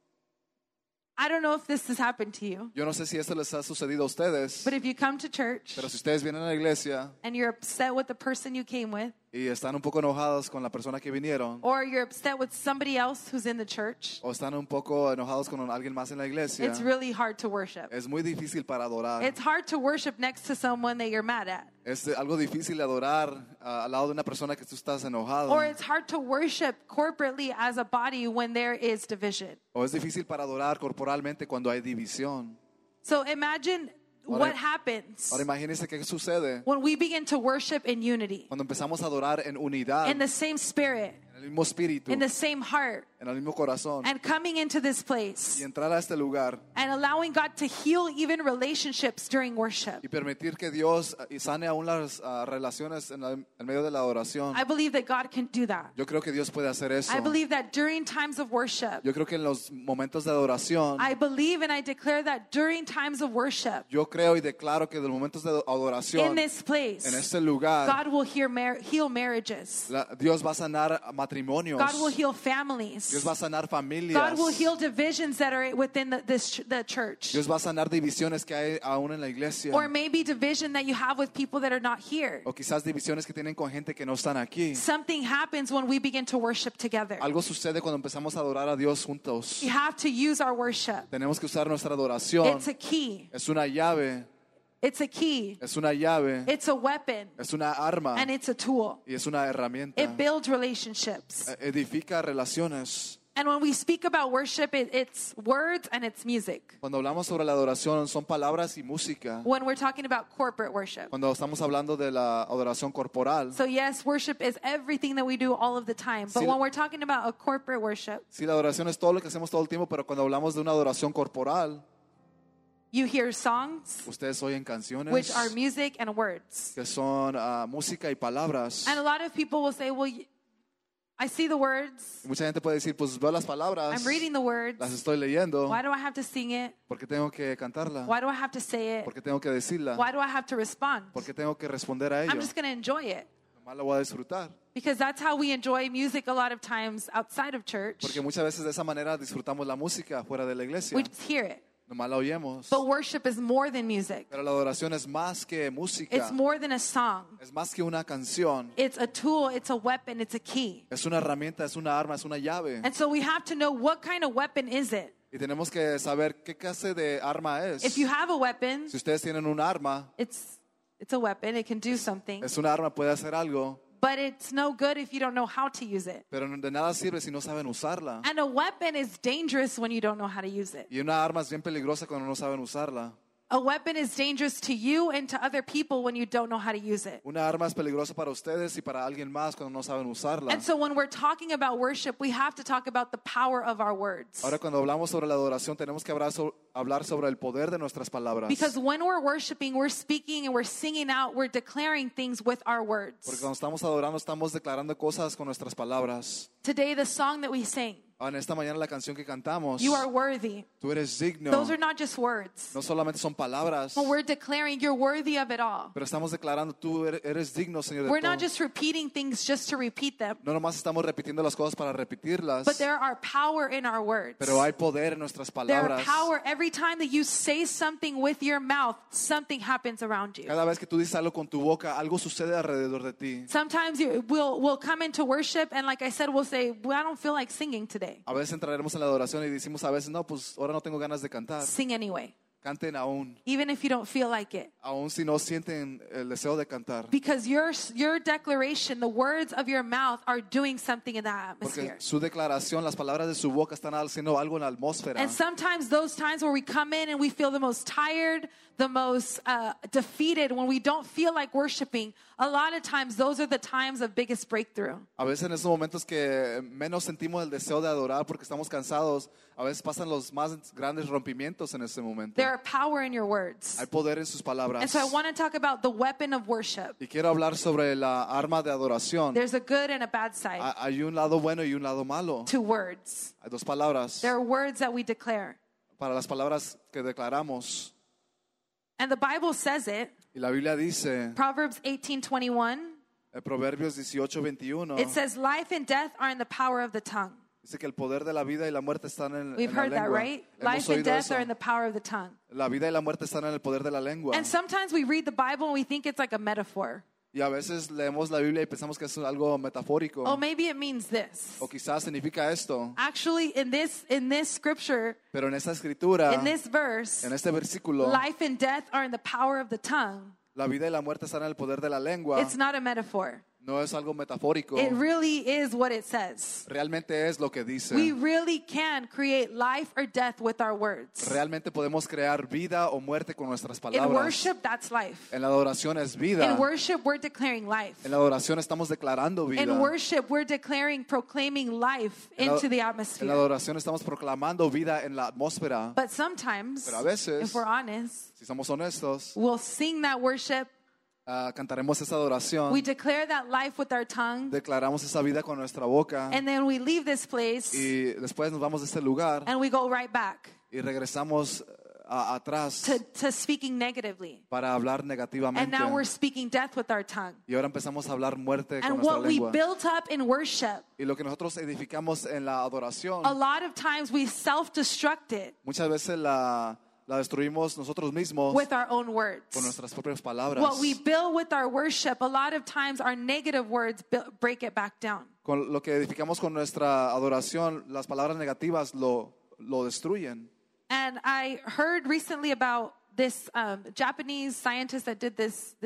I don't know if this has happened to you, Yo no sé si esto les ha sucedido a ustedes, but if you come to church pero si ustedes vienen a la iglesia and you're upset with the person you came with, y están un poco enojados con la persona que vinieron, or you're upset with somebody else who's in the church, o están un poco enojados con alguien más en la iglesia, it's really hard to worship. es muy difícil para adorar. It's hard to worship next to someone that you're mad at. Es algo difícil de adorar al lado de una persona que tú estás enojado. Or it's hard to worship corporately as a body when there is division. O es difícil para adorar corporalmente cuando hay división. So imagine Ahora- what happens Ahora imagínense qué sucede when we begin to worship in unity, cuando empezamos a adorar en unidad, in the same spirit, en el mismo espíritu, in the same heart, en el mismo corazón, and coming into this place y entrar a este lugar and allowing God to heal even relationships during worship. y permitir que Dios sane aún las relaciones en medio de la adoración. I believe that God can do that. Yo creo que Dios puede hacer eso. I believe that during times of worship, Yo creo que en los momentos de adoración, I believe and I declare that during times of worship, yo creo y declaro que en los momentos de in adoración, this place, en este lugar, God will heal marriages. Dios va a sanar matrimonios. God will heal families. Dios va a sanar familias. God will heal divisions that are within the church. Dios va a sanar divisiones que hay aún en la iglesia. Or maybe division that you have with people that are not here. O quizás divisiones que tienen con gente que no están aquí. Something happens when we begin to worship together. Algo sucede cuando empezamos a adorar a Dios juntos. We have to use our worship. Tenemos que usar nuestra adoración. It's a key. Es una llave. It's a key. Es una llave. It's a weapon. Es una arma. And it's a tool. Y es una herramienta. It builds relationships. Edifica relaciones. And when we speak about worship, it's words and it's music. Cuando hablamos sobre la adoración son palabras y música. When we're talking about corporate worship. Cuando estamos hablando de la adoración corporal. So yes, worship is everything that we do all of the time. But Sí. when we're talking about a corporate worship, Sí, la adoración es todo lo que hacemos todo el tiempo, pero cuando hablamos de una adoración corporal, you hear songs, ustedes oyen canciones which are music and words. que son música y palabras. And a lot of people will say, well, I see the words. Y mucha gente puede decir, pues veo las palabras, I'm reading the words. las estoy leyendo, Why do I have to sing it? ¿por qué tengo que cantarla? Why do I have to say it? ¿Por qué tengo que decirla? Why do I have to respond? ¿Por qué tengo que responder a ello? I'm just going to enjoy it. Nomás lo voy a disfrutar. Because that's how we enjoy music a lot of times outside of church. Porque muchas veces de esa manera disfrutamos la música fuera de la iglesia. We just hear it. Nomás la oyemos. But worship is more than music. Pero la adoración es más que música. It's more than a song. Es más que una canción. It's a tool, it's a weapon, it's a key. Es una herramienta, es una arma, es una llave. And so we have to know what kind of weapon is it. Y tenemos que saber qué clase de arma es. If you have a weapon, Si ustedes tienen un arma, it's a weapon, it can do something. es una arma, puede hacer algo, But it's no good if you don't know how to use it. pero de nada sirve si no saben usarla. And a weapon is dangerous when you don't know how to use it. Y una arma es bien peligrosa cuando no saben usarla. A weapon is dangerous to you and to other people when you don't know how to use it. Una arma es peligrosa para ustedes y para alguien más cuando no saben usarla. And so when we're talking about worship, we have to talk about the power of our words. Ahora cuando hablamos sobre la adoración tenemos que hablar sobre el poder de nuestras palabras. Because when we're worshiping, we're speaking and we're singing out, we're declaring things with our Porque words. cuando estamos adorando estamos declarando cosas con nuestras palabras. Today, the song that we sing, En esta mañana la canción que cantamos, you are worthy. tú eres digno. Those are not just words. No solamente son palabras, But we're declaring you're worthy of it all. pero estamos declarando tú eres digno, Señor, de We're not todo. just repeating things just to repeat them. No nomás estamos repitiendo las cosas para repetirlas, But there are power in our words. pero hay poder en nuestras There palabras. are power every time that you say something with your mouth, something happens around you. Cada vez que tú dices algo con tu boca, algo sucede alrededor de ti. Sometimes we'll come into worship and like I said, we'll say, well, I don't feel like singing today. A veces entraremos en la adoración y decimos a veces, no, pues ahora no tengo ganas de cantar. Sing anyway, Canten aún, even if you don't feel like it. aún si no sienten el deseo de cantar. Because your declaration, the words of your mouth are doing something in that atmosphere. Porque su declaración, las palabras de su boca están haciendo algo en la atmósfera. And sometimes those times where we come in and we feel the most tired, the most defeated, when we don't feel like worshiping, a lot of times those are the times of biggest breakthrough. A veces en esos momentos que menos sentimos el deseo de adorar porque estamos cansados, a veces pasan los más grandes rompimientos en ese momento. There are power in your words. Hay poder en sus palabras. And so I want to talk about the weapon of worship. Y quiero hablar sobre la arma de adoración. There's a good and a bad side Hay un lado bueno y un lado malo. to words. Hay dos palabras There are words that we declare. para las palabras que declaramos. And the Bible says it, Y la Biblia dice, Proverbs 18:21, en Proverbios 18:21, it says, life and death are in the power of the tongue. dice que el poder de la vida y la muerte están We've en la heard that, lengua. right? Hemos Life and oído death eso. are in the power of the tongue. La vida y la muerte están en el poder de la lengua. And sometimes we read the Bible and we think it's like a metaphor. Y a veces leemos la Biblia y pensamos que es algo metafórico. Oh, maybe it means this. O quizás significa esto. Actually, in this scripture, Pero en esta escritura, in this verse, en este versículo, life and death are in the power of the tongue. la vida y la muerte están en el poder de la lengua. It's not a metaphor. No es algo metafórico. It really is what it says. Realmente es lo que dice. We really can create life or death with our words. Realmente podemos crear vida o muerte con nuestras In palabras. worship, that's life. En la adoración es vida. In worship, we're declaring life. En la adoración estamos declarando vida. In worship, we're proclaiming life into the En la atmosphere. adoración estamos proclamando vida en la atmósfera. But sometimes, Pero a veces, if we're honest, si somos honestos, we'll sing that worship. cantaremos esa adoración. We declare that life with our tongue. Declaramos esa vida con nuestra boca. And then we leave this place Y después nos vamos de este lugar and we go right back y regresamos atrás to speaking negatively. para hablar And negativamente. now we're speaking death with our tongue. Y ahora empezamos a hablar muerte con And nuestra what we lengua. built up in worship, Y lo que nosotros edificamos en la adoración, a lot of times we self-destruct it muchas veces la destruimos nosotros mismos with our own words. con nuestras propias palabras. What we build with our worship, a lot of times our negative words break it back down. Con lo que edificamos con nuestra adoración, las palabras negativas lo destruyen. And I heard recently about this Japanese scientist that did this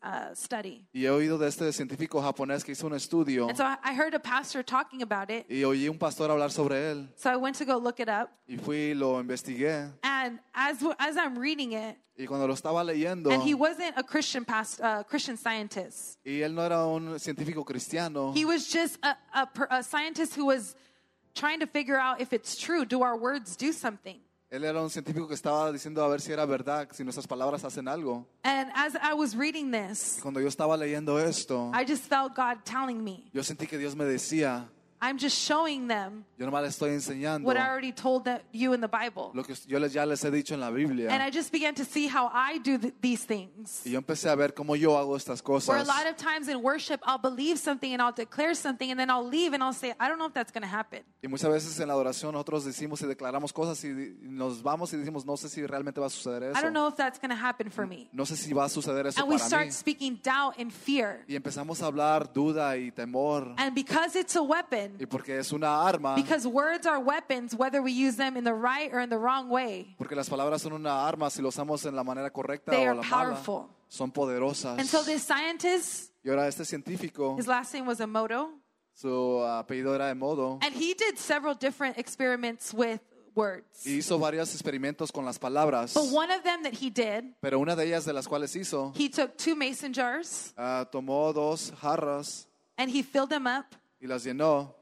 study. Y he oído de este científico japonés que hizo un estudio And so I heard a pastor talking about it. y oí un pastor hablar sobre él So I went to go look it up. y fui y lo investigué. And as I'm reading it, Y cuando lo estaba leyendo, and he wasn't a Christian scientist. y él no era un científico cristiano, He was just a scientist who was trying to figure out if it's true. Do our words do something? él era un científico que estaba diciendo a ver si era verdad, si nuestras palabras hacen algo. And as I was reading this, Cuando yo estaba leyendo esto, I just felt God telling me, yo sentí que Dios me decía, I'm just showing them yo nomás les estoy enseñando what I already told you in the Bible. lo que yo ya les he dicho en la And Biblia. I just began to see how I do these things. Y yo empecé a ver cómo yo hago estas Where a cosas. lot of times in worship, I'll believe something and I'll declare something and then I'll leave and I'll say, I don't know if that's going to happen. Y muchas veces en la adoración nosotros decimos y declaramos cosas y nos vamos y decimos, no sé si realmente va a suceder I don't eso. know if that's going to happen for me. No sé si va a suceder eso And we para start mí. speaking doubt and fear. Y empezamos a hablar duda y temor. And because it's a weapon, Y porque es una arma, because words are weapons, whether we use them in the right or in the wrong way, porque las palabras son una arma, si lo usamos en la manera correcta they o are la mala, powerful. son poderosas. And so this scientist, Y ahora este científico, his last name was Emoto, su apellido era Emoto, and he did several different experiments with words. y hizo varios experimentos con las palabras. But one of them that he did, Pero una de ellas de las cuales hizo, he took 2 mason jars tomó 2 jarras and he filled them up y las llenó.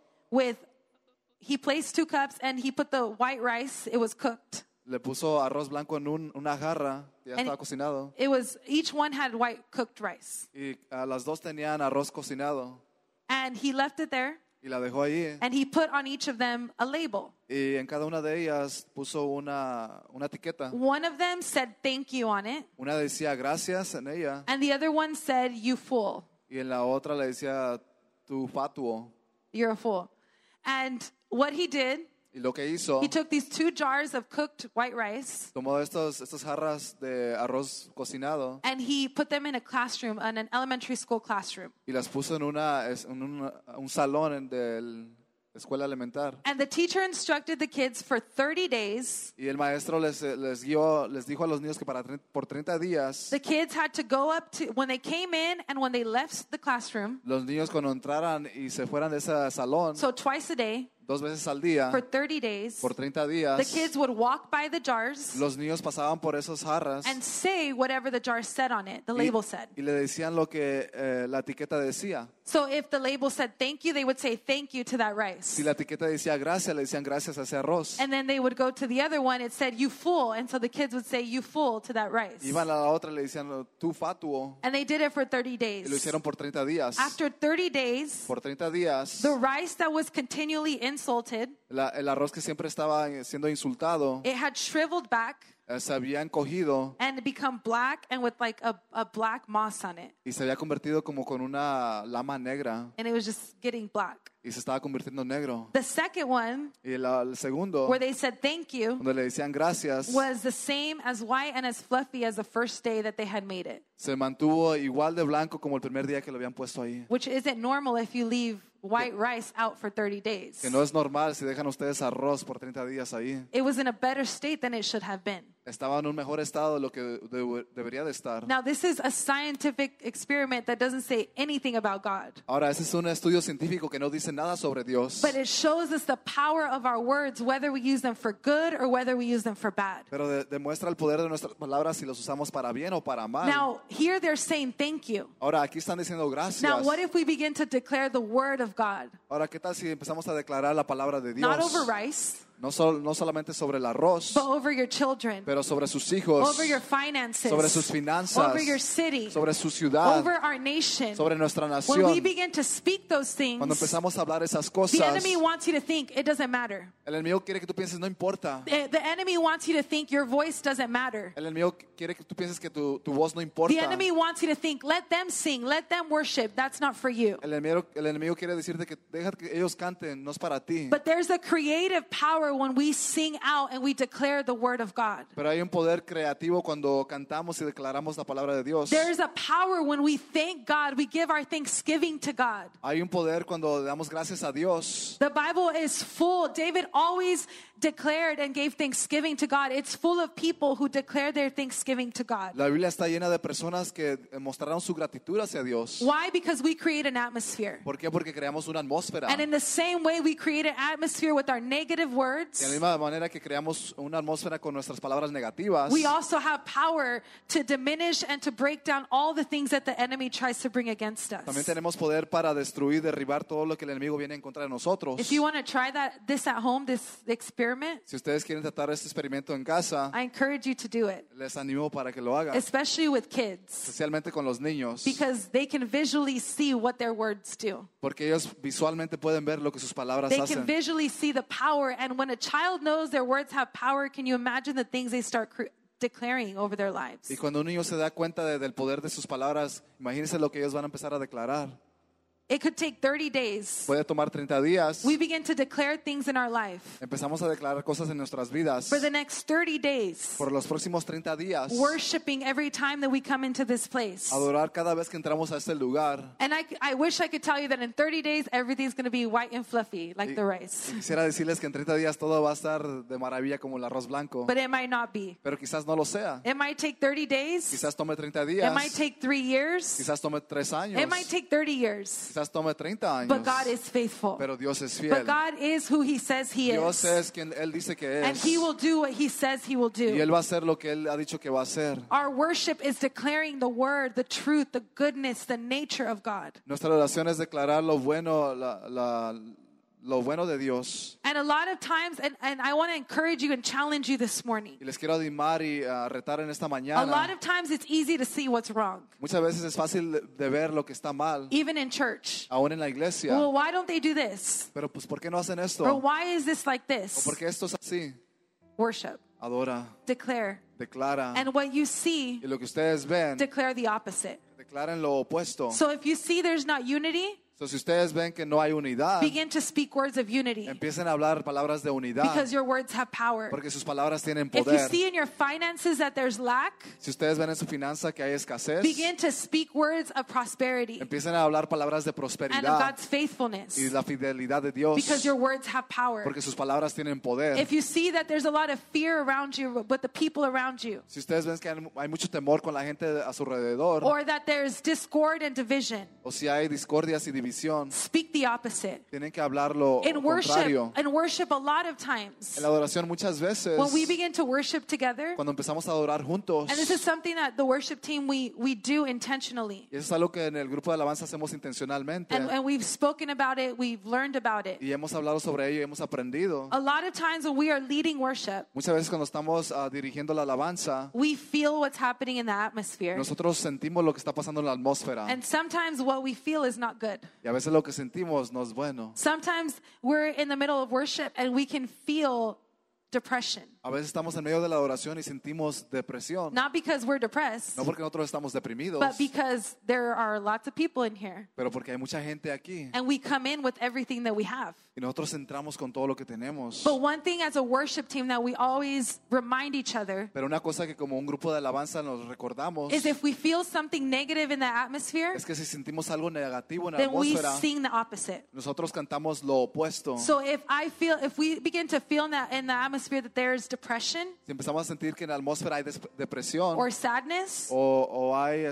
he placed 2 cups and he put the white rice, it was cooked. Le puso arroz blanco en una jarra, que ya And estaba cocinado. Each one had white cooked rice. Y las 2 tenían arroz cocinado. And he left it there Y la dejó allí. and he put on each of them a label. Y en cada una de ellas puso una etiqueta. One of them said thank you on it, Una decía gracias en ella. and the other one said you fool. Y en la otra le decía tu fatuo. You're a fool. And what he did, Y lo que hizo, he took these 2 jars of cooked white rice tomó estas jarras de arroz cocinado and he put them in a classroom, in an elementary school classroom. y las puso en un salón de la escuela elemental. And the teacher instructed the kids for 30 days. Y el maestro les dijo a los niños que por 30 días, The kids had to go up to, when they came in and when they left the classroom, los niños cuando entraran y se fueran de ese salón, so twice a day, 2 veces al día, for 30 days, por 30 the días, kids would walk by the jars los niños pasaban por esas jarras and say whatever the jar said on it, the label said. y le decían lo que la etiqueta decía. So if the label said thank you, they would say thank you to that rice. Si la etiqueta decía gracias, le decían gracias a ese arroz. And then they would go to the other one, it said you fool, and so the kids would say you fool to that rice. Iban a la otra y le decían tu fatuo. And they did it for 30 Y lo days. hicieron por 30 días. After 30 days, Por 30 días, the rice that was continually insulted, el arroz que siempre estaba siendo insultado, it had shriveled back se había encogido and become black and with like a black moss on it. y se había convertido como con una lama negra. And it was just getting black. y se estaba convirtiendo en negro. The second one, Y el segundo, where they said thank you, donde le decían gracias, was the same as white and as fluffy as the first day that they had made it, se mantuvo igual de blanco como el primer día que lo habían puesto ahí. which isn't normal if you leave white rice out for 30 days. Que no es normal si dejan ustedes arroz por 30 días ahí. It was in a better state than it should have been. Estaba en un mejor estado de lo que debería de estar. Now, this is a scientific experiment that doesn't say anything about God, Ahora, ese es un estudio científico que no dice nada sobre Dios, but it shows us the power of our words, whether we use them for good or whether we use them for bad. pero demuestra el poder de nuestras palabras si los usamos para bien o para mal. Now, here they're saying thank you. Ahora, aquí están diciendo gracias. Now, what if we begin to declare the word of God? Ahora, ¿qué tal si empezamos a declarar la palabra de Dios? Not over rice, No solamente sobre el arroz, but over your children, pero sobre sus hijos, over your finances, sobre sus finanzas, over your city, sobre su ciudad, over our nation. sobre nuestra When nación. we begin to speak those Cuando things, empezamos a hablar esas the cosas, enemy wants you to think it doesn't matter. el enemigo quiere que tú pienses no importa. The enemy wants you to think your voice doesn't matter. El enemigo quiere que tú pienses que tu voz no importa. The enemy wants you to think, let them sing, let them worship. That's not for you. El enemigo quiere decirte que deja que ellos canten, no es para ti. But there's a creative power when we sing out and we declare the word of God. Pero hay un poder creativo cuando cantamos y declaramos la palabra de Dios. There's a power when we thank God, we give our thanksgiving to God. Hay un poder cuando damos gracias a Dios. The Bible is full. David always declared and gave thanksgiving to God. It's full of people who declare their thanksgiving to God. La Biblia está llena de personas que mostraron su gratitud hacia Dios. Why? Because we create an atmosphere. ¿Por qué? Porque creamos una atmósfera. And in the same way we create an atmosphere with our negative words, De la misma manera que creamos una atmósfera con nuestras palabras negativas, we also have power to diminish and to break down all the things that the enemy tries to bring against us. también tenemos poder para destruir, derribar todo lo que el enemigo viene en contra de nosotros. If you want to try this at home, this experiment, Si ustedes quieren tratar este experimento en casa, I encourage you to do it, les animo para que lo hagan, especially with kids, especialmente con los niños, because they can visually see what their words do. porque ellos visualmente pueden ver lo que sus palabras They can hacen. visually see the power, and when a child knows their words have power, can you imagine the things they start declaring over their lives? Y cuando un niño se da cuenta del poder de sus palabras, imagínense lo que ellos van a empezar a declarar. It could take 30 days. Puede tomar 30 días. We begin to declare things in our life. Empezamos a declarar cosas en nuestras vidas. For the next 30 days, Por los próximos 30 días, worshiping every time that we come into this place. adorar cada vez que entramos a este lugar. And I wish I could tell you that in 30 days, everything's going to be white and fluffy, like the rice. Quisiera decirles que en 30 días todo va a estar de maravilla como el arroz blanco, But it might not be. pero quizás no lo sea. It might take 30 days. Quizás tome 30 It días, might take 3 years. quizás tome 3 años, It might take 30 years. quizás tome 30 años, But God is faithful. pero Dios es fiel. But God is who He says He Dios is. es quien Él dice que And es, He will do what He says He will y Él do. va a hacer lo que Él ha dicho que va a hacer. Our worship is declaring the word, the truth, the goodness, the nature of God. Nuestra oración es declarar lo bueno, lo bueno de Dios. And a lot of times, and I want to encourage you and challenge you this morning. Y les quiero animar y retar en esta A lot mañana. of times it's easy to see what's wrong, Muchas veces es fácil de ver lo que está mal, even in church. aún en la iglesia. Well, why don't they do this? Pero pues, ¿por qué no hacen esto? Or why is this like ¿O this? por qué esto es así? Worship, Adora, declare. declara. And what you see, Y lo que ustedes ven, declare the opposite. declaren lo opuesto. So if you see there's not unity, So, si ustedes ven que no hay unidad, begin to speak words of unity, empiecen a hablar palabras de unidad, because your words have power. porque sus palabras tienen If you poder. see in your finances that there's lack, Si ustedes ven en su finanza que hay escasez, begin to speak words of prosperity empiecen a hablar palabras de and of prosperidad God's faithfulness, y la fidelidad de Dios, because your words have power. porque sus palabras tienen poder. If you see that there's a lot of fear around you with the people around you, Si ustedes ven que hay mucho temor con la gente a su alrededor, or that there's discord and division, o si hay discordias y división, speak the opposite. tienen que hablar lo In contrario. worship, a lot of times, En la adoración muchas veces, when we begin to worship together, cuando empezamos a adorar juntos, and this is something that the worship team we do intentionally, y eso es algo que en el grupo de alabanza hacemos intencionalmente, and we've spoken about it, we've learned about it. y hemos hablado sobre ello y hemos aprendido. A lot of times when we are leading worship, Muchas veces cuando estamos dirigiendo la alabanza, we feel what's happening in the atmosphere. nosotros sentimos lo que está pasando en la atmósfera, And sometimes what we feel is not good. y a veces lo que sentimos no es bueno. Sometimes we're in the middle of worship and we can feel depression. A veces estamos en medio de la adoración y sentimos depresión. Not because we're depressed, No porque nosotros estamos deprimidos, but because there are lots of people in here. pero porque hay mucha gente aquí. And we come in with everything that we have. Y nosotros entramos con todo lo que tenemos. But one thing as a worship team that we always remind each other Pero una cosa que como un grupo de alabanza nos recordamos is if we feel something negative in the atmosphere, es que si sentimos algo negativo en la then we atmósfera, sing the opposite. nosotros cantamos lo opuesto. So if we begin to feel in the atmosphere that there's depression Si empezamos a sentir que en la atmósfera hay depresión or sadness, o hay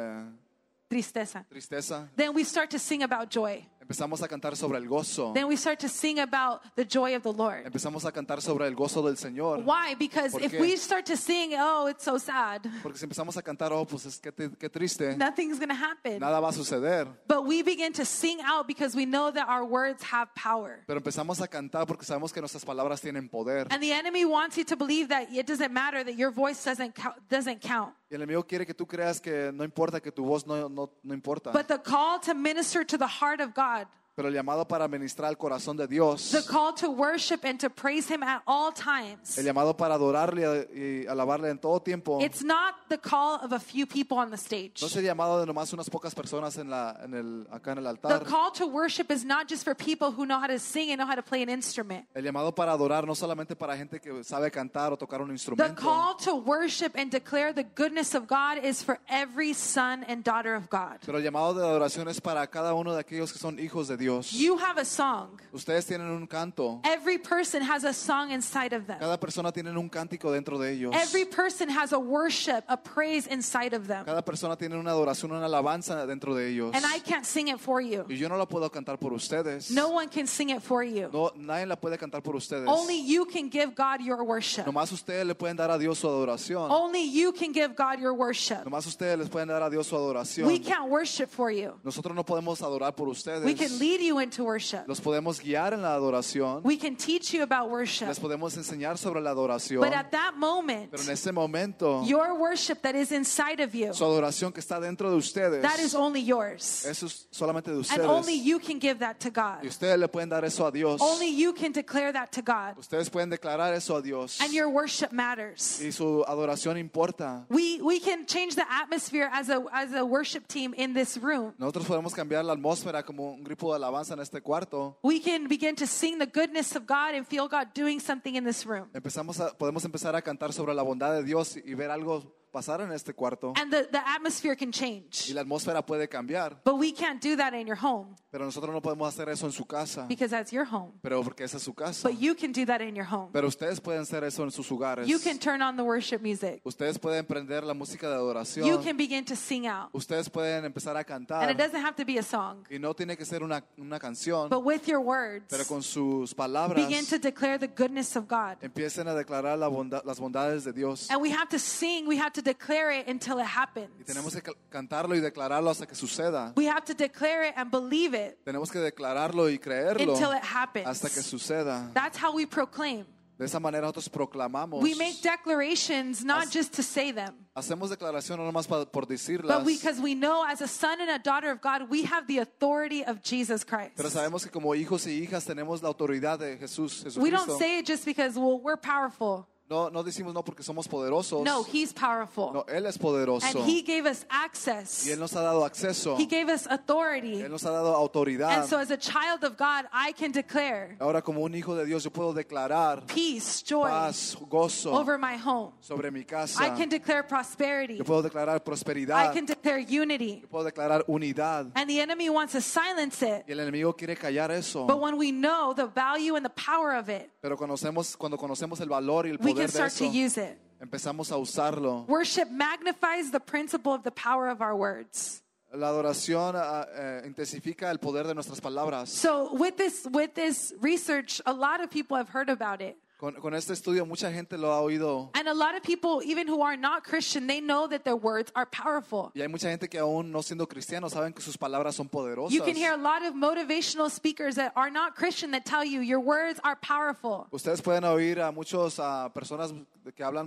tristeza, tristeza, then we start to sing about joy. empezamos a cantar sobre el gozo. Then we start to sing about the joy of the Lord. Empezamos a cantar sobre el gozo del Señor. Why? Because ¿Por if qué? we start to sing, oh, it's so sad, Porque si empezamos a cantar, oh, pues es que qué triste, nothing's going to happen. nada va a suceder. But we begin to sing out because we know that our words have power. Pero empezamos a cantar porque sabemos que nuestras palabras tienen poder. And the enemy wants you to believe that it doesn't matter, that your voice doesn't count. Y el enemigo quiere que tú creas que no importa, que tu voz no importa. But the call to minister to the heart of God, Pero el llamado para ministrar al corazón de Dios, the call to worship and to praise Him at all times, el llamado para adorarle y alabarle en todo tiempo, it's not the call of a few people on the stage. no es el llamado de nomás unas pocas personas acá en el The altar. call to worship is not just for people who know how to sing and know how to play an instrument. El llamado para adorar no solamente para gente que sabe cantar o tocar un The instrumento. call to worship and declare the goodness of God is for every son and daughter of God. Pero el llamado de adoración es para cada uno de aquellos que son hijos de Dios. You have a song. Ustedes tienen un canto. Every person has a song inside of them. Cada persona tiene un cántico dentro de ellos. Every person has a worship, a praise inside of them. Cada persona tiene una adoración, una alabanza dentro de ellos. And I can't sing it for you. Y yo no la puedo cantar por ustedes. No one can sing it for you. No, nadie la puede cantar por ustedes. Only you can give God your worship. Nomás ustedes le pueden dar a Dios su adoración. Only you can give God your worship. Nomás ustedes les pueden dar a Dios su adoración. We can't worship for you. Nosotros no podemos adorar por ustedes. We can lead you into worship. Los podemos guiar en la adoración. We can teach you about worship. Les podemos enseñar sobre la adoración. But at that moment, Pero en ese momento, your worship that is inside of you, su adoración que está dentro de ustedes, that is only yours. eso es solamente de And ustedes. only you can give that to God. Y ustedes le pueden dar eso a Dios. Only you can declare that to God. Ustedes pueden declarar eso a Dios. And your worship matters. Y su adoración importa. We can change the atmosphere as a worship team in this room. Nosotros podemos cambiar la atmósfera como un grupo de alabanza en este cuarto. We can begin to sing the goodness of God and feel God doing something in this room. Podemos empezar a cantar sobre la bondad de Dios y ver algo pasar en este cuarto. And the atmosphere can Y change. la atmósfera puede cambiar. But we can't do that in your home Pero nosotros no podemos hacer eso en su casa. because that's your home. Pero porque esa es su casa. But you can do that in your home. Pero ustedes pueden hacer eso en sus hogares. You can turn on the worship music. Ustedes pueden prender la música de You adoración. can begin to sing out. Ustedes pueden empezar a And cantar. it doesn't have to be a song. Y no tiene que ser una canción. But with your words, Pero con sus palabras begin to declare the goodness of God. empiecen a declarar las bondades de Dios. And we have to sing, we have to declare it until it happens. Y tenemos que cantarlo y declararlo hasta que suceda. We have to declare it and believe it Tenemos que declararlo y creerlo until it happens. hasta que suceda. That's how we proclaim. De esa manera nosotros proclamamos. We make declarations not just to say them, Hacemos declaración no nomás por decirlas, but because we know as a son and a daughter of God, we have the authority of Jesus Christ. pero sabemos que como hijos y hijas tenemos la autoridad de We don't Jesucristo. say it just because, well, we're powerful. No decimos no porque somos poderosos. No, He's powerful. No, Él es poderoso. And He gave us access. Y Él nos ha dado acceso. He gave us authority. Él nos ha dado autoridad. And so as a child of God, I can declare Ahora como un hijo de Dios yo puedo declarar peace, joy paz, gozo over my home. sobre mi casa. I can declare prosperity. Yo puedo declarar I prosperidad. can declare unity. Yo puedo declarar unidad. And the enemy wants to silence it. Y el enemigo quiere callar eso. But when we know the value and the power of it, Pero cuando conocemos el valor y el we poder can de start to eso, use it. empezamos a usarlo. Worship magnifies the principle of the power of our words. La adoración intensifica el poder de nuestras palabras. So with this research, a lot of people have heard about it. Con este estudio mucha gente lo ha oído. And a lot of people, even who are not Christian, they know that their words are powerful. Y hay mucha gente que aún no siendo cristianos saben que sus palabras son poderosas. You can hear a lot of motivational speakers that are not Christian that tell you your words are powerful. Ustedes pueden oír a muchas personas que hablan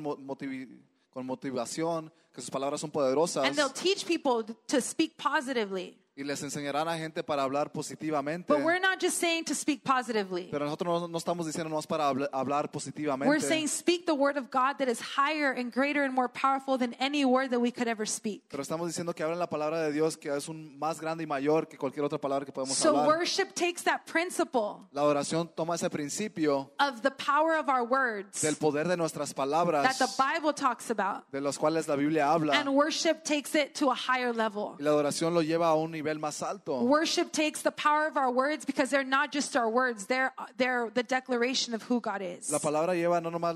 con motivación, que sus palabras son poderosas. And they'll teach people to speak positively. Y les enseñarán a gente para hablar positivamente. But we're not just saying to speak positively. Pero nosotros no estamos diciendo nomás para hablar positivamente. We're saying speak the word of God that is higher and greater and more powerful than any word that we could ever speak. Pero estamos diciendo que hablen la palabra de Dios, que es más grande y mayor que cualquier otra palabra que podemos So hablar. worship takes that principle La adoración toma ese principio of the power of our words del poder de nuestras that palabras, the Bible talks about, de los cuales la Biblia habla, and worship takes it to a higher level. y la adoración lo lleva a un nivel más alto. Worship takes the power of our words because they're not just our words, they're the declaration of who God is. La palabra lleva no nomás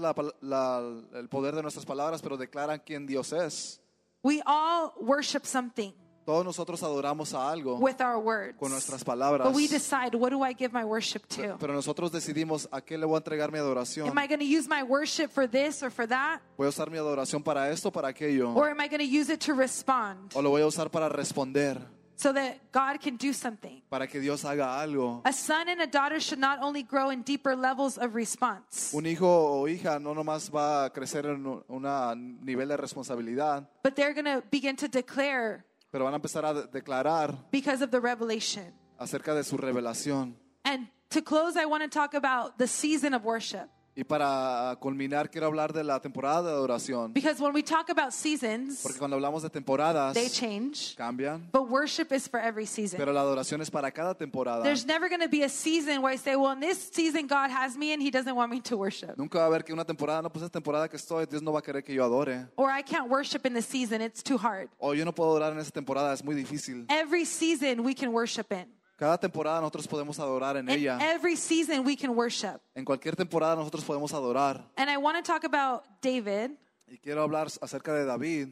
el poder de nuestras palabras, pero declaran quién Dios es. We all worship something Todos nosotros adoramos a algo with our words. con nuestras palabras. But we decide, what do I give my worship to? Pero nosotros decidimos a qué le voy a entregar mi adoración. Am I going to use my worship for this or for that? ¿Voy a usar mi adoración para esto o para aquello? Or am I going to use it to respond ¿O lo voy a usar para responder? so that God can do something? Para que Dios haga algo. A son and a daughter should not only grow in deeper levels of response, Un hijo o hija no nomás va a crecer en un nivel de responsabilidad, but they're going to begin to declare pero van a empezar a declarar because of the revelation. acerca de su revelación. And to close, I want to talk about the season of worship. Y para culminar, quiero hablar de la temporada de adoración. Because when we talk about seasons, Porque cuando hablamos de temporadas, they change. cambian, But worship is for every season. pero la adoración es para cada temporada. There's never going to be a season where I say, well, in this season God has me and he doesn't want me to worship. Nunca va a haber que una temporada, no, pues esta temporada que estoy, Dios no va a querer que yo adore. Or I can't worship in this season, it's too hard. O yo no puedo adorar en esa temporada, es muy difícil. Every season we can worship in. Cada temporada nosotros podemos adorar en In ella. every season we can worship. En cualquier temporada nosotros podemos adorar. And I want to talk about David Y quiero hablar acerca de David,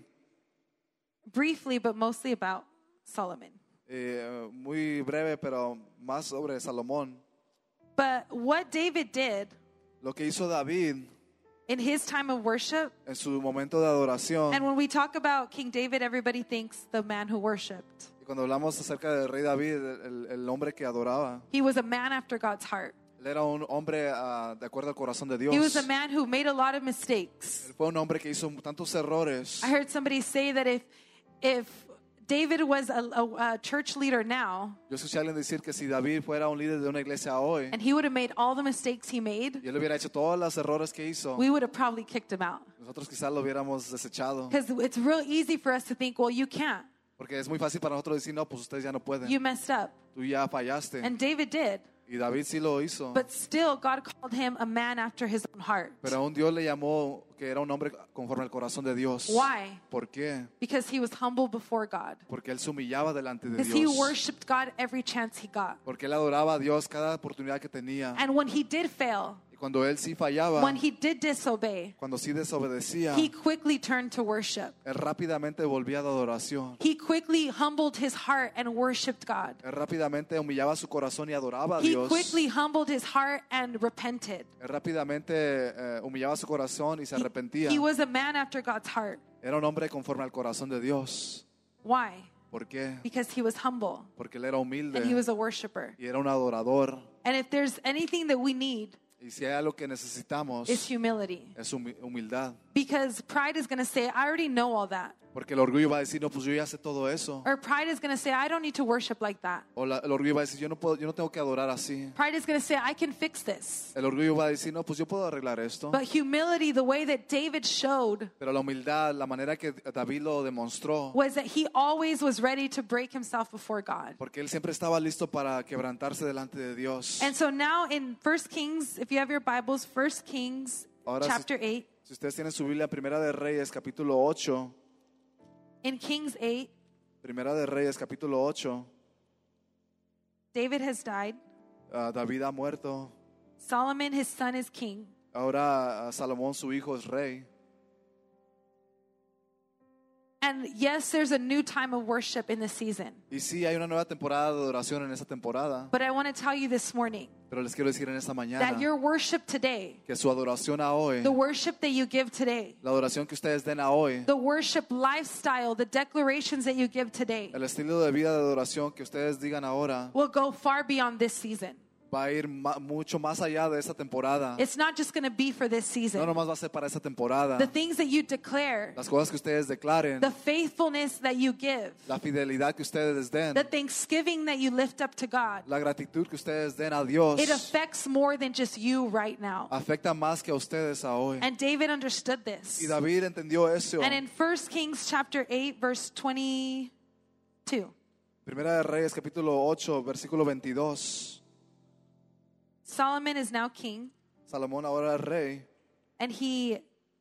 briefly, but mostly about Solomon. muy breve, pero más sobre Salomón. But what David did Lo que hizo David in his time of worship, en su momento de adoración. and when we talk about King David, everybody thinks the man who worshiped. Y cuando hablamos acerca del rey David, el hombre que adoraba, He was a man after God's heart. él era un hombre de acuerdo al corazón de Dios. He was a man who made a lot of mistakes. Él fue un hombre que hizo tantos errores. I heard somebody say that if David was a church leader now, Yo escuché a alguien decir que si David fuera un líder de una iglesia hoy, and he would have made all the mistakes he made, y él hubiera hecho todos los errores que hizo, we would have probably kicked him out. nosotros quizás lo hubiéramos desechado. Because it's real easy for us to think, well, you can't. Porque es muy fácil para nosotros decir, no, pues ustedes ya no pueden. You messed up. Tú ya fallaste. And David did. Y David sí lo hizo. But still, God called him a man after his own heart. Pero aún Dios le llamó que era un hombre conforme al corazón de Dios. Why? ¿Por qué? Because he was humble before God. Porque él se humillaba delante de Because he Dios. worshiped God every chance he got. Porque él adoraba a Dios cada oportunidad que tenía. And when he did fail, Y cuando él sí fallaba, when he did disobey, cuando sí desobedecía, he quickly turned to worship. él rápidamente volvía a la adoración. He quickly humbled his heart and worshiped God. Él rápidamente humillaba su corazón y adoraba a He Dios. quickly humbled his heart and repented. Él rápidamente humillaba su corazón y se arrepentía. He was a man after God's heart. Era un hombre conforme al corazón de Dios. Why? ¿Por qué? Because he was humble Porque él era humilde and he was a worshiper. y era un adorador. And if there's anything that we need, Y si hay algo que necesitamos, it's humility. es humildad. Because pride is going to say, I already know all that. Porque el orgullo va a decir, no, pues yo ya sé todo eso. Or pride is going to say, I don't need to worship like that. O el orgullo va a decir, yo no tengo que adorar así. Pride is going to say, I can fix this. El orgullo va a decir, no, pues yo puedo arreglar esto. But humility, the way that David showed, Pero la humildad, la manera que David lo demostró, was that he always was ready to break himself before God. porque él siempre estaba listo para quebrantarse delante de Dios. And so now in 1 Kings, if you have your Bibles, 1 Kings Ahora, chapter 8, Si ustedes tienen su Biblia, Primera de Reyes, capítulo 8. in Kings 8, Primera de Reyes, capítulo 8. David has died. David ha muerto. Solomon, his son, is king. Ahora Salomón, su hijo, es rey. And yes, there's a new time of worship in this season. Y sí, hay una nueva temporada de adoración en esa temporada. But I want to tell you this morning Pero les quiero decir en esta mañana that your worship today, que su adoración a hoy, the worship that you give today, la adoración que ustedes den a hoy, the worship lifestyle, the declarations that you give today, el estilo de vida de adoración que ustedes digan ahora, will go far beyond this season. va a ir mucho más allá de esta temporada. It's not just going to be for this No season. nomás va a ser para esta temporada. The things that you declare, Las cosas que ustedes declaren, the faithfulness that you give, la fidelidad que ustedes den, the thanksgiving that you lift up to God, la gratitud que ustedes den a Dios, it affects more than just you right now. afecta más que a ustedes a hoy. And David understood this. Y David entendió eso. And in 1 Kings chapter 8, verse 22, Primera de Reyes, capítulo 8, versículo 22. Solomon is now king, Salomón ahora es rey. and he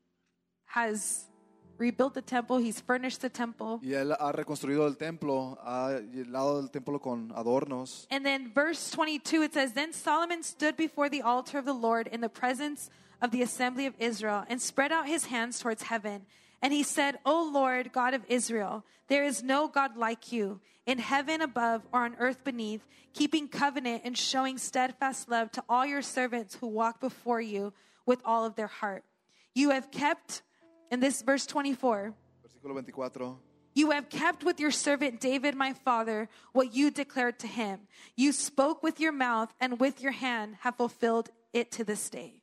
has rebuilt the temple, he's furnished the temple. Y él ha reconstruido el templo, ha llenado el templo con adornos. And then verse 22, it says, Then Solomon stood before the altar of the Lord in the presence of the assembly of Israel and spread out his hands towards heaven. And he said, O Lord, God of Israel, there is no God like you in heaven above or on earth beneath, keeping covenant and showing steadfast love to all your servants who walk before you with all of their heart. You have kept, in this verse 24, Versículo 24. you have kept with your servant David, my father, what you declared to him. You spoke with your mouth and with your hand have fulfilled it to this day.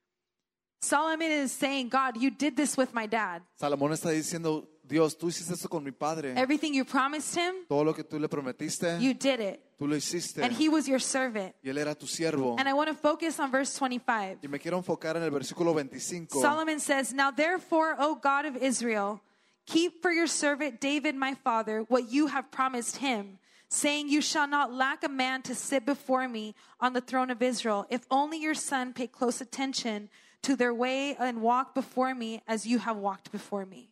Solomon is saying, God, you did this with my dad. Salomón está diciendo, Dios, tú hiciste esto con mi padre. Everything you promised him, Todo lo que tú le prometiste, you did it. tú lo hiciste. And he was your servant. Y él era tu siervo. And I want to focus on verse 25. Y me quiero enfocar en el versículo 25. Solomon says, Now therefore, O God of Israel, keep for your servant David my father what you have promised him, saying, You shall not lack a man to sit before me on the throne of Israel, if only your son pay close attention to their way and walk before me as you have walked before me.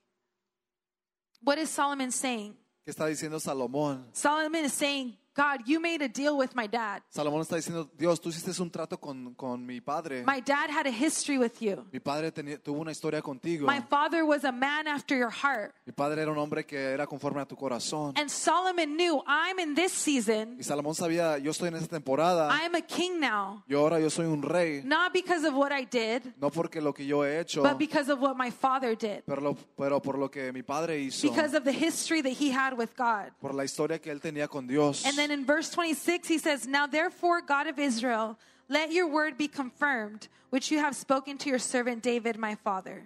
What is Solomon saying? ¿Qué está diciendo Salomón? Solomon is saying, God, you made a deal with my dad. Salomón está diciendo, Dios, tú hiciste un trato con mi padre. My dad had a history with you. Mi padre tuvo una historia contigo. My father was a man after your heart. Mi padre era un hombre que era conforme a tu corazón. And Solomon knew, I'm in this season. Y Salomón sabía, yo estoy en esta temporada. I am a king now. Y ahora yo soy un rey. Not because of what I did, No porque lo que yo he hecho, but because of what my father did. pero por lo que mi padre hizo. Because of the history that he had with God. Por la historia que él tenía con Dios. And then in verse 26, he says, Now therefore, God of Israel, let your word be confirmed, which you have spoken to your servant David, my father.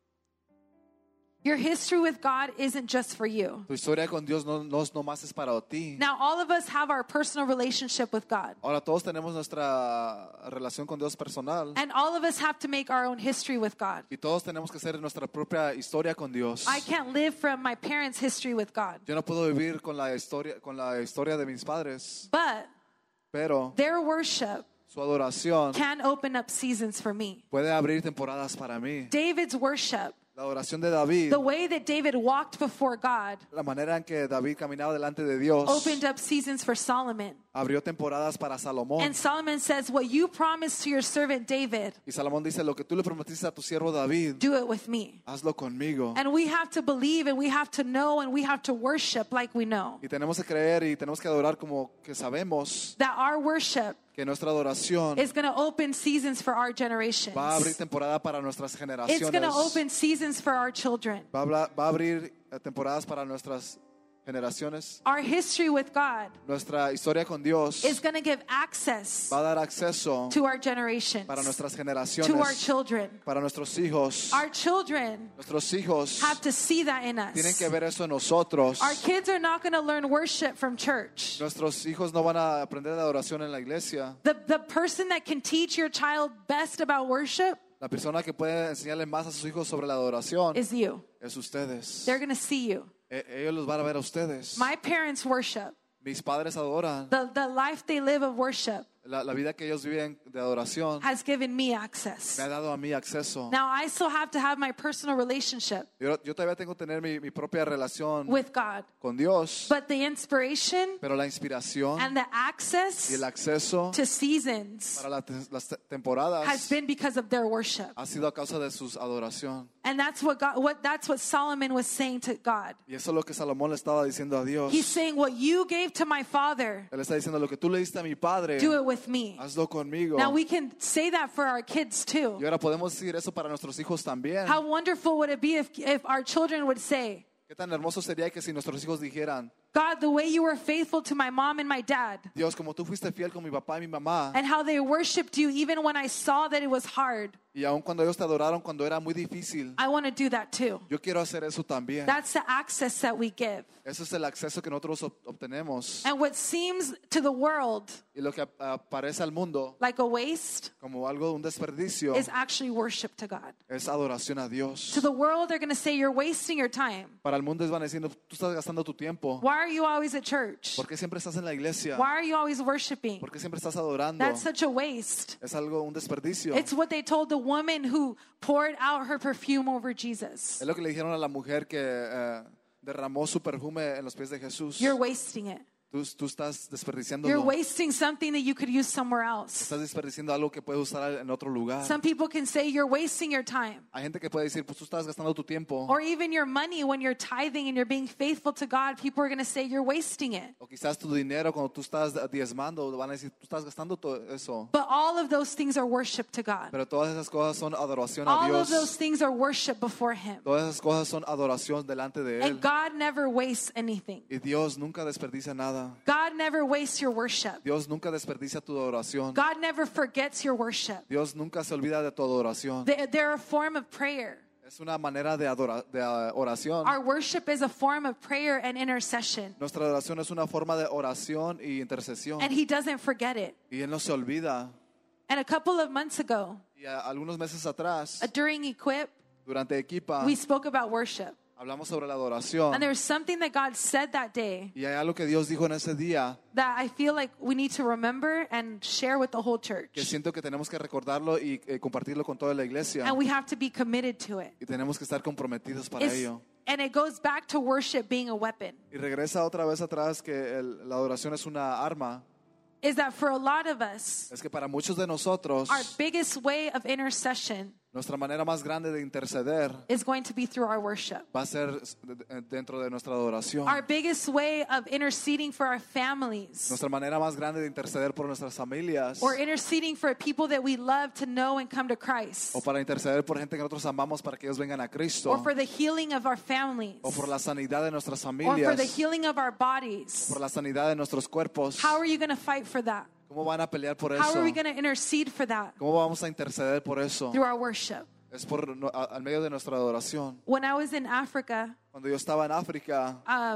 Your history with God isn't just for you. Tu historia con Dios no nomás es para ti. Now, all of us have our personal relationship with God. Ahora todos tenemos nuestra relación con Dios personal. And all of us have to make our own history with God. Y todos tenemos que hacer nuestra propia historia con Dios. I can't live from my parents' history with God. Yo no puedo vivir con la historia de mis padres, But pero their worship su adoración can open up seasons for me. puede abrir temporadas para mí. David's worship, La adoración de David, the way that David walked before God, la manera en que David caminaba delante de Dios, opened up seasons for Solomon. abrió temporadas para Salomón. And Solomon says, What you promised to your servant David, Y Salomón dice, lo que tú le prometiste a tu siervo David, do it with me. hazlo conmigo. And we have to believe and we have to know and we have to worship like we know. Y tenemos que creer y tenemos que adorar como que sabemos That our worship que nuestra adoración is going to open seasons for our generations. va a abrir temporada para nuestras It's generaciones. going to open seasons for our children. Va a abrir temporadas para nuestras generaciones. Our history with God Nuestra historia con Dios is going to give access va a dar acceso to our generations, para nuestras to our generaciones, children. para nuestros hijos. Our children Nuestros hijos have to see that in tienen us. que ver eso en nosotros. Our kids are not going to learn worship from church. Nuestros hijos no van a aprender de adoración en la iglesia. The person that can teach your child best about worship La persona que puede enseñarle más a sus hijos sobre la adoración is you. es ustedes. They're going to see you. Ellos los van a ver a ustedes. My parents worship. Mis padres adoran. The life they live of worship La vida que ellos viven de adoración has given me access. me ha dado a mí acceso. Now I still have to have my personal relationship Yo todavía tengo que tener mi propia relación with God. con Dios, But the inspiration pero la inspiración and the y access el acceso to seasons para las temporadas has been because of their worship. ha sido a causa de su adoración. And that's what Solomon was saying to God. Y eso es lo que Salomón le estaba diciendo a Dios. He's saying, what you gave to my father, Él está diciendo, lo que tú le diste a mi padre, do it with me. hazlo conmigo. Now we can say that for our kids too. Y ahora podemos decir eso para nuestros hijos también. How wonderful would it be if our children would say, Qué tan hermoso sería que si nuestros hijos dijeran, God, the way you were faithful to my mom and my dad, Dios, como tú fuiste fiel con mi papá y mi mamá, and how they worshiped you even when I saw that it was hard. y aun cuando ellos te adoraron cuando era muy difícil, I want to do that too. yo quiero hacer eso también. That's the access that we give. Ese es el acceso que nosotros obtenemos. And what seems to the world Y lo que aparece al mundo like a waste como algo, un desperdicio, is actually worship to God. es adoración a Dios. To the world, they're going to say you're wasting your time. Para el mundo van diciendo, tú estás gastando tu tiempo. Why are you always at church? ¿Por qué siempre estás en la iglesia? Why are you always worshiping? ¿Por qué siempre estás adorando? That's such a waste. Es algo, un desperdicio. It's what they told the woman who poured out her perfume over Jesus. Es lo que le dijeron a la mujer que derramó su perfume en los pies de Jesús. You're wasting it. Tú estás You're desperdiciándolo. wasting something that you could use somewhere else. Estás desperdiciando algo que puedes usar en otro lugar. Some people can say you're wasting your time. Hay gente que puede decir, pues tú estás gastando tu tiempo. Or even your money when you're tithing and you're being faithful to God, people are going to say you're wasting it. O quizás tu dinero cuando tú estás diezmando, van a decir, tú estás gastando todo eso. But all of those things are worship to God. Pero todas esas cosas son adoración a All of Dios. those things are worship before Him. Todas esas cosas son adoración delante de Él. And God never wastes anything. Y Dios nunca desperdicia nada. God never wastes your worship. Dios nunca desperdicia tu adoración. God never forgets your worship. Dios nunca se olvida de tu adoración. They're a form of prayer. Es una manera de oración. Our worship is a form of prayer and intercession. Nuestra adoración es una forma de oración y intercesión. And He doesn't forget it. Y Él no se olvida. And a couple of months ago, Y algunos meses atrás, during Equip, durante Equipa, we spoke about worship. hablamos sobre la adoración. And there's something that God said that day Y hay algo que Dios dijo en ese día that I feel like we need to remember and share with the whole church. que siento que tenemos que recordarlo y compartirlo con toda la iglesia. And we have to be committed to it. Y tenemos que estar comprometidos para ello. And it goes back to worship being a weapon. Y regresa otra vez atrás que la adoración es una arma. Is that for a lot of us, Es que para muchos de nosotros, our biggest way of intercession nuestra manera más grande de interceder is going to be through our worship. va a ser dentro de nuestra adoración. Our biggest way of interceding for our families Nuestra manera más grande de interceder por nuestras familias or interceding for people that we love to know and come to Christ o para interceder por gente que nosotros amamos para que ellos vengan a Cristo or for the healing of our families o por la sanidad de nuestras or for the familias, healing of our bodies. por la sanidad de nuestros cuerpos. How are you going to fight for that? ¿Cómo van a pelear por How eso? are we going to intercede for that? ¿Cómo vamos a interceder por eso? Through our worship. Es por al medio de nuestra adoración. When I was in Africa, Cuando yo estaba en África,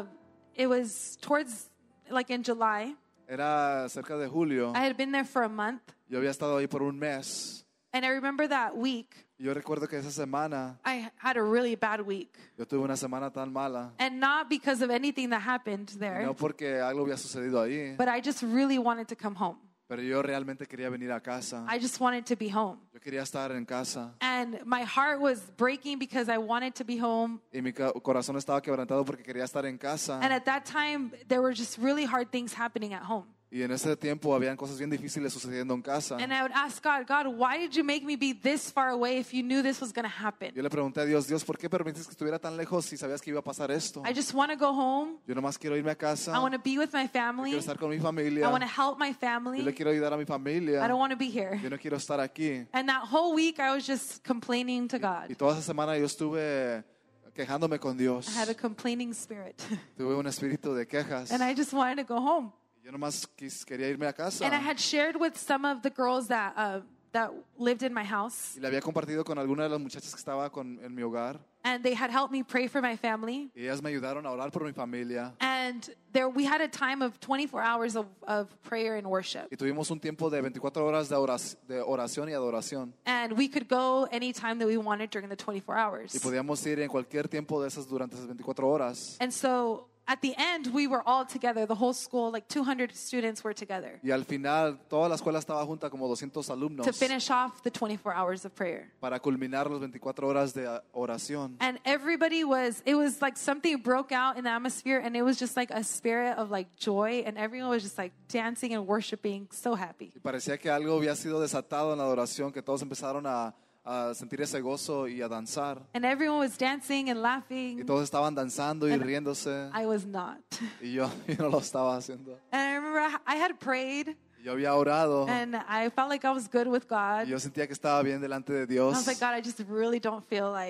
it was towards like in July. era cerca de julio. I had been there for a month. Yo había estado ahí por un mes. And I remember that week, Yo recuerdo que esa semana, I had a really bad week. yo tuve una semana tan mala. And not because of anything that happened there, No porque algo había sucedido ahí, but I just really wanted to come home. pero yo realmente quería venir a casa. I just wanted to be home. Yo quería estar en casa. And my heart was breaking because I wanted to be home. Y mi corazón estaba quebrantado porque quería estar en casa. And at that time, there were just really hard things happening at home. Y en ese tiempo habían cosas bien difíciles sucediendo en casa. And I would ask God, God, why did you make me be this far away if you knew this was going to happen? Yo le pregunté a Dios, Dios, ¿por qué permitiste que estuviera tan lejos si sabías que iba a pasar esto? I just want to go home. Yo nomás quiero irme a casa. I want to be with my Yo family. quiero estar con mi I familia. want to help my Yo family. le quiero ayudar a mi I familia. don't want to be here. Yo no quiero estar aquí. And that whole week, I was just complaining to Y God. toda esa semana yo estuve quejándome con Dios. I had a complaining spirit. Tuve un espíritu de quejas. And I just wanted to go home. Yo nomás quería irme a casa. And I had shared with some of the girls that lived in my house. Y le había compartido con alguna de las muchachas que estaba en mi hogar. And they had helped me pray for my family. Y ellas me ayudaron a orar por mi familia. And we had a time of 24 hours of prayer and worship. Y tuvimos un tiempo de 24 horas de oración y adoración. And we could go anytime that we wanted during the 24 hours. Y podíamos ir en cualquier tiempo de esas durante esas 24 horas. And so at the end, we were all together. The whole school, like 200 students were together Y al final, toda la escuela estaba junta, como 200 alumnos, to finish off the 24 hours of prayer. para culminar las 24 horas de oración. And everybody it was like something broke out in the atmosphere, and it was just like a spirit of like joy, and everyone was just like dancing and worshiping, so happy. Y parecía que algo había sido desatado en la adoración, que todos empezaron a sentir ese gozo y a danzar. And everyone was dancing and Y laughing. todos estaban danzando y riéndose. I was not. Y yo no lo estaba haciendo. And I remember I had prayed, Y yo había orado. and I felt like I was good with God. Y yo sentía que estaba bien delante de I Dios. was like, God, I just really don't feel like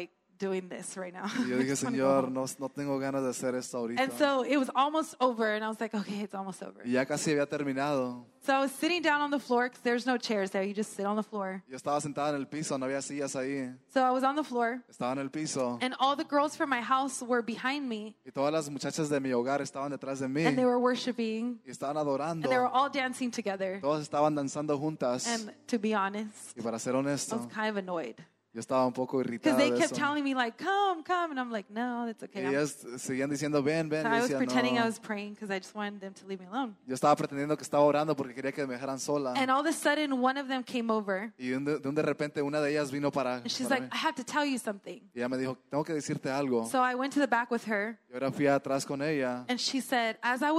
doing this right now. Y yo I dije, just wanna go Señor, home." no tengo ganas de hacer esto ahorita. And so it was almost over, and I was like, okay, it's almost over. Y ya casi había terminado. So I was sitting down on the floor because there's no chairs there. You just sit on the floor. Yo estaba sentada en el piso, no había sillas ahí. So I was on the floor, Estaba en el piso. and all the girls from my house were behind me, Y todas las muchachas de mi hogar estaban detrás de mí. and they were worshiping, Y estaban adorando. and they were all dancing together. Todas estaban danzando juntas. And to be honest, Y para ser I honesto, was kind of annoyed yo estaba un poco because irritada they de kept eso. telling me like, come, and I'm like, no, it's Y okay. ellas seguían diciendo, ven, ven. So Y I yo was decía, pretending I no. was praying because I just wanted them to leave me alone. Yo estaba pretendiendo que estaba orando porque quería que me dejaran sola. And all of a sudden, one of them came over, Y de repente una de ellas vino para and she's mí. like, I have to tell you something. Y ella me dijo, tengo que decirte algo. So I went to the back with her, Y ahora fui atrás con ella. and she said,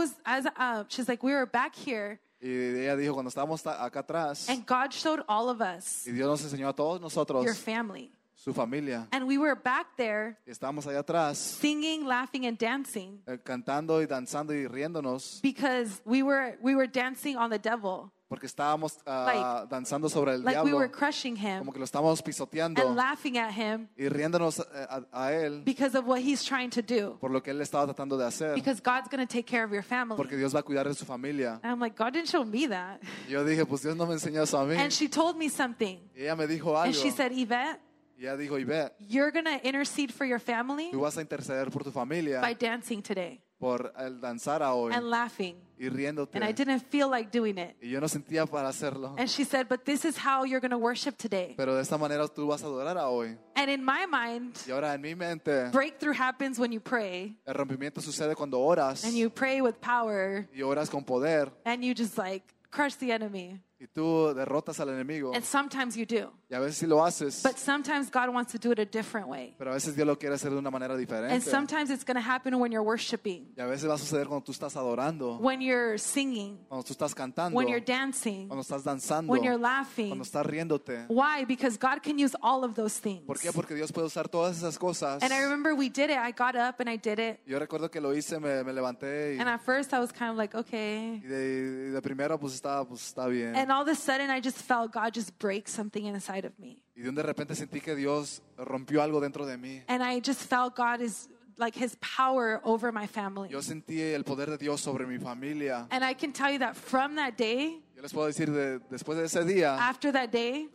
she's like, we were back here, Y ella dijo, cuando estábamos acá atrás, and God showed all of us y Dios nos enseñó a todos nosotros, your family. su familia. And we were back there Y estábamos allá atrás, singing, laughing, and dancing cantando y danzando y riéndonos, because we were dancing on the devil. porque estábamos Like- danzando sobre el Like we diablo, were crushing como him que lo estábamos pisoteando and laughing at him y riéndonos a él because of what he's trying to do. por lo que él estaba tratando de hacer, Because God's going to take care of your family. porque Dios va a cuidar de su familia. And I'm like, God didn't show me that. Y yo dije, pues Dios no me enseñó eso a mí. And she told me something. Y ella me dijo And algo. she said, Yvette, Y ella dijo, Ivette, you're going to intercede for your family tú vas a interceder por tu familia by dancing today por el danzar a hoy and laughing. y riéndote. And I didn't feel like doing it. Y yo no sentía para hacerlo. And she said, but this is how you're going to worship today. Pero de esta manera tú vas a adorar a hoy. And in my mind, Y ahora en mi mente, breakthrough happens when you pray. el rompimiento sucede cuando oras And you pray with power. y oras con poder And you just like crush the enemy. y tú derrotas al enemigo. And sometimes you do. Y a veces sí lo haces, But sometimes God wants to do it a different way. pero a veces Dios lo quiere hacer de una manera And diferente. sometimes it's going to happen when you're worshiping, Y a veces va a suceder cuando tú estás adorando, when you're singing, cuando tú estás cantando, when you're dancing, cuando estás danzando, when you're laughing. cuando estás riéndote. Why? Because God can use all of those things. ¿Por qué? Porque Dios puede usar todas esas cosas. And I remember we did it. I got up and I did it. Yo recuerdo que lo hice, me levanté And at first I was kind of like, okay. y de primero pues está bien. And all of a sudden I just felt God just break something inside of me. Y de repente sentí que Dios rompió algo dentro de mí. And I just felt God is like his power over my family. Yo sentí el poder de Dios sobre mi familia. And I can tell you that from that day, Yo les puedo decir, después de ese día, after that day,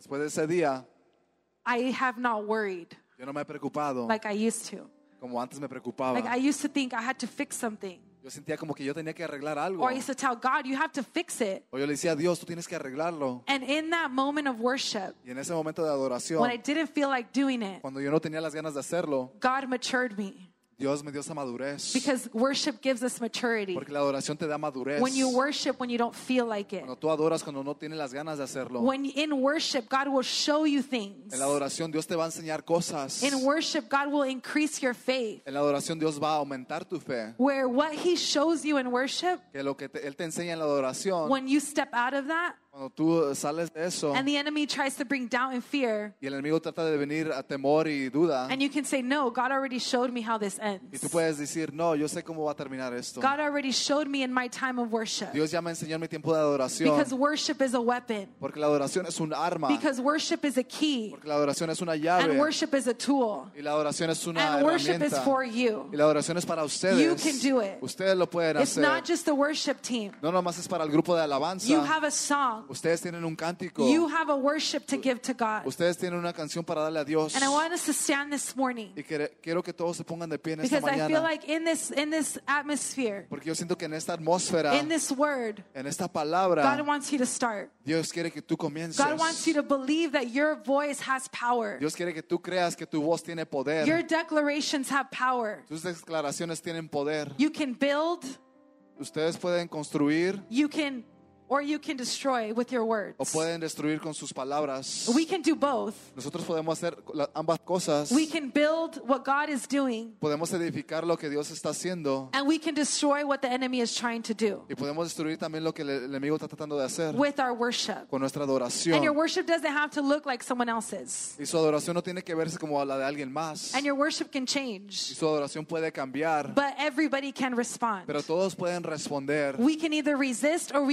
I have not worried yo no me he preocupado like I used to. como antes me preocupaba. Like I used to think I had to fix something. Yo sentía como que yo tenía que arreglar algo. Or I used to tell God, you have to fix it. O yo le decía a Dios, tú tienes que arreglarlo. And in that moment of worship, Y en ese momento de adoración, when I didn't feel like doing it, cuando yo no tenía las ganas de hacerlo, God matured me. Dios me dio esa madurez. Because worship gives us maturity. Porque la adoración te da madurez. When you worship when you don't feel like it. Cuando tú adoras cuando no tienes las ganas de hacerlo. When in worship, God will show you things. En la adoración Dios te va a enseñar cosas. In worship, God will increase your faith. En la adoración Dios va a aumentar tu fe. Where what He shows you in worship, Que lo que Él te enseña en la adoración, when you step out of that, cuando tú sales de eso and the enemy tries to bring doubt and fear, y el enemigo trata de venir a temor y duda, and you can say, no, God already showed me how this y ends. tú puedes decir, no, yo sé cómo va a terminar esto. God already showed me in my time of worship. Dios ya me enseñó en mi tiempo de adoración. Because worship is a weapon. Porque la adoración es un arma. Because worship is a key. Porque la adoración es una llave. And worship is a tool. Y la adoración es una And worship is herramienta. for you. Y la adoración es para ustedes. You can do it. Ustedes lo pueden It's hacer. not just the worship team. No nomás es para el grupo de alabanza. You have a song. Ustedes tienen un cántico. You have a worship to give to God. Ustedes tienen una canción para darle a Dios. And I want us to stand this morning. Y quiero que todos se pongan de pie en esta Because I feel mañana. like in this atmosphere, Porque yo siento que en esta atmósfera, in this word, en esta palabra, God wants you to start. Dios quiere que tú comiences. God wants you to believe that your voice has power. Dios quiere que tú creas que tu voz tiene poder. Your declarations have power. Tus declaraciones tienen poder. You can build, Ustedes pueden construir or you can destroy with your words. o pueden destruir con sus palabras. We can do both. Nosotros podemos hacer ambas cosas. We can build what God is doing, Podemos edificar lo que Dios está haciendo and we can destroy what the enemy is trying to do y podemos destruir también lo que el enemigo está tratando de hacer with our worship. con nuestra And your adoración. worship doesn't have to look like someone else's. Y su adoración no tiene que verse como la de alguien más. And your worship can Y change, su adoración puede cambiar, but everybody can respond. pero todos pueden responder. We can either resist or we can respond.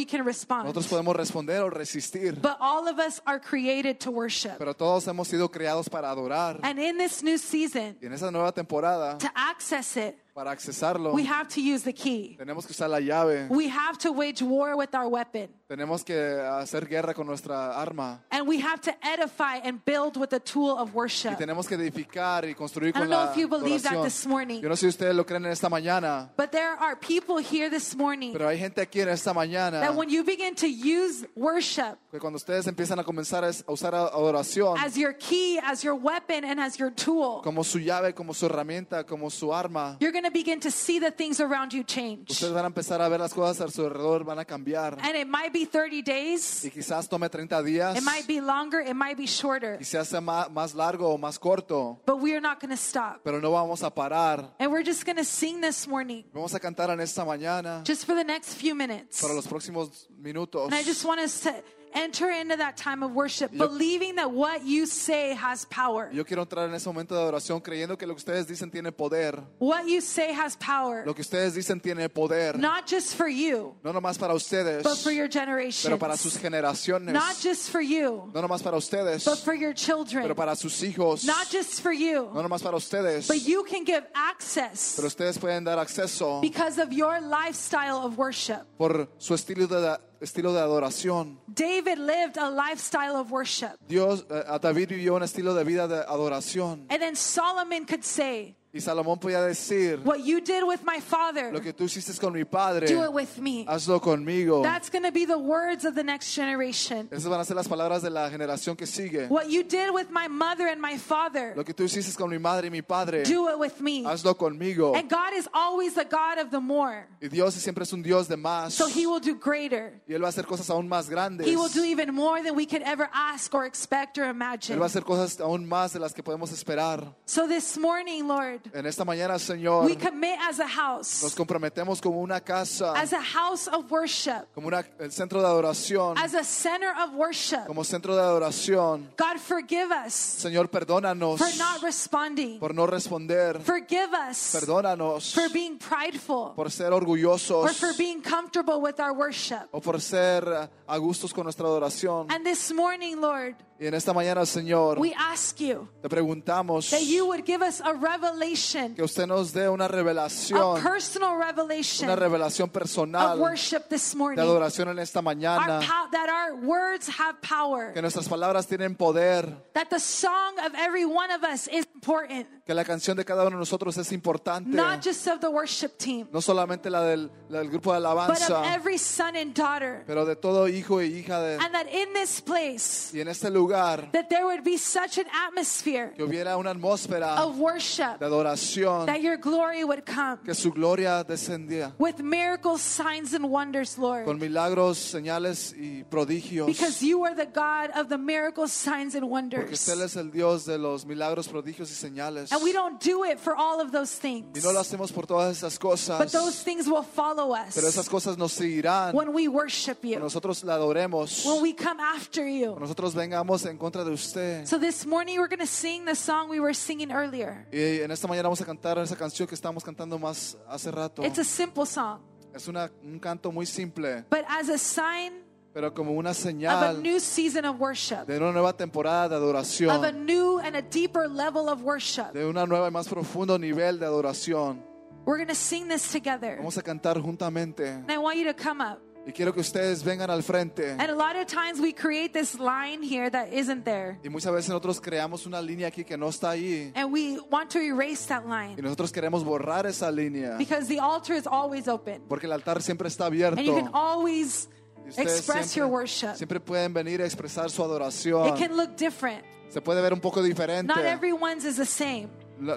respond. Nosotros podemos responder o resistir. But all of us are created to worship. Pero todos hemos sido creados para adorar. And in this new season, Y en esa nueva temporada, to access it, para accesarlo, we have to use the key. tenemos que usar la llave. We have to wage war with our weapon. Tenemos que hacer guerra con nuestra arma. And we have to edify and build with the tool of Y worship. tenemos que edificar y construir I con don't know la if you believe that adoración. this morning. Yo no sé si ustedes lo creen en esta mañana, But there are people here this morning pero hay gente aquí en esta mañana that when you begin to use worship que cuando ustedes empiezan a comenzar a usar adoración as your key, as your weapon, and as your tool, como su llave, como su herramienta, como su arma, you're going to begin to see the things around you change. ustedes van a empezar a ver las cosas a su alrededor, van a cambiar. And it might be 30 days, Y quizás tome 30 días, it might be longer, it might be shorter, quizás sea más largo o más corto, but we are not going to stop. pero no vamos a parar. And we're just going to sing this morning, Vamos a cantar en esta mañana just for the next few minutes. para los próximos minutos. And I just want us to enter into that time of worship, believing that what you say has power. Yo quiero entrar en ese momento de adoración creyendo que lo que ustedes dicen tiene poder. What you say has power, Lo que ustedes dicen tiene poder. not just for you, No nomás para ustedes, but for your generations. pero para sus generaciones. Not just for you, No nomás para ustedes, but for your children. pero para sus hijos. Not just for you, No nomás para ustedes, but you can give access pero ustedes pueden dar acceso because of your lifestyle of worship. por su estilo de adoración. David lived a lifestyle of worship. A David vivió un estilo de vida de adoración. And then Solomon could say, Y Salomón podía decir, what you did with my father, lo que tú hiciste con mi padre, do it with me. hazlo conmigo. That's going to be the words of the next generation. Esas van a ser las palabras de la generación que sigue. What you did with my mother and my father, Lo que tú hiciste con mi madre y mi padre, do it with me. hazlo conmigo. And God is always the God of the more. Y Dios siempre es un Dios de más. So he will do greater. Y Él va a hacer cosas aún más grandes. He will do even more than we could ever ask or expect or Él imagine. va a hacer cosas aún más de las que podemos esperar. So this morning, Lord, En esta mañana, Señor, we commit as a nos house, comprometemos como una casa, as a house of worship, como el centro de adoración, as a center of worship. como centro de adoración. God, forgive us Señor, perdónanos for not responding. por no responder. Forgive us Perdónanos for being prideful por ser or orgullosos for being comfortable with our worship. o por ser a gustos con nuestra adoración. And this morning, Lord, Y en esta mañana, Señor, we ask you te preguntamos that you would give us a revelation, que usted nos dé una a revelación, personal revelation una revelación of personal worship this de morning. adoración en esta mañana, That our words have power. que nuestras palabras tienen poder, That the song of every one of us is important. que la canción de cada uno de nosotros es importante, Not just of the worship team, no solamente la del grupo de but of alabanza, every son and daughter. pero de todo hijo y hija And that in this place, y en este lugar, that there would be such an atmosphere que hubiera una atmósfera of worship, de adoración, that your glory would come que su gloria descendía with miracles, signs, and wonders, con Lord. milagros, señales y prodigios, Because you are the God of the miracles, signs, and porque wonders. usted es el Dios de los milagros, prodigios y señales. And we don't do it for all of those Y things, no lo hacemos por todas esas cosas, but those things will follow pero us esas cosas nos seguirán when we worship cuando you, nosotros la adoremos, when we come after cuando you. nosotros vengamos en contra de usted. So this morning we're going to sing the song we were singing earlier. Y en esta mañana vamos a cantar esa canción que estábamos cantando más hace rato. It's a simple song, Es un canto muy simple, but as a sign pero como una of a señal new season of worship, de una nueva temporada de of a adoración, new and a deeper level of worship. de una nueva y más profundo nivel de adoración. We're going to sing this together. Vamos a cantar juntamente. And I want you to come up. Y quiero que ustedes vengan al frente. And a lot of times we create this line here that isn't there. Y muchas veces nosotros creamos una línea aquí que no está ahí. And we want to erase that Y line nosotros queremos borrar esa línea. because the altar is always open. Porque el altar siempre está abierto. And you can always Y ustedes express your worship. siempre pueden venir a expresar su It adoración. can look different. Se puede ver un poco diferente. Not everyone's is the same,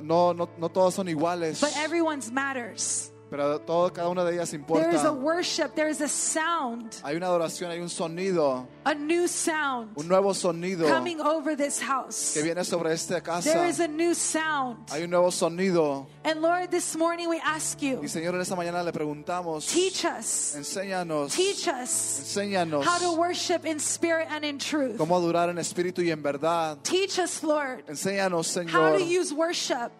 No todos son iguales. but everyone's matters. Pero cada una de ellas There importa. is a worship, there is a sound, Hay una adoración, hay un sonido, a new sound un nuevo sonido coming over this house. que viene sobre esta casa. There is a new sound. Hay un nuevo sonido. And Lord, this morning we ask you, Y Señor, en esta mañana le preguntamos, teach us enséñanos, how to worship in spirit and in truth. cómo adorar en espíritu y en verdad. Teach us, Lord, Enséñanos, how Señor, to use worship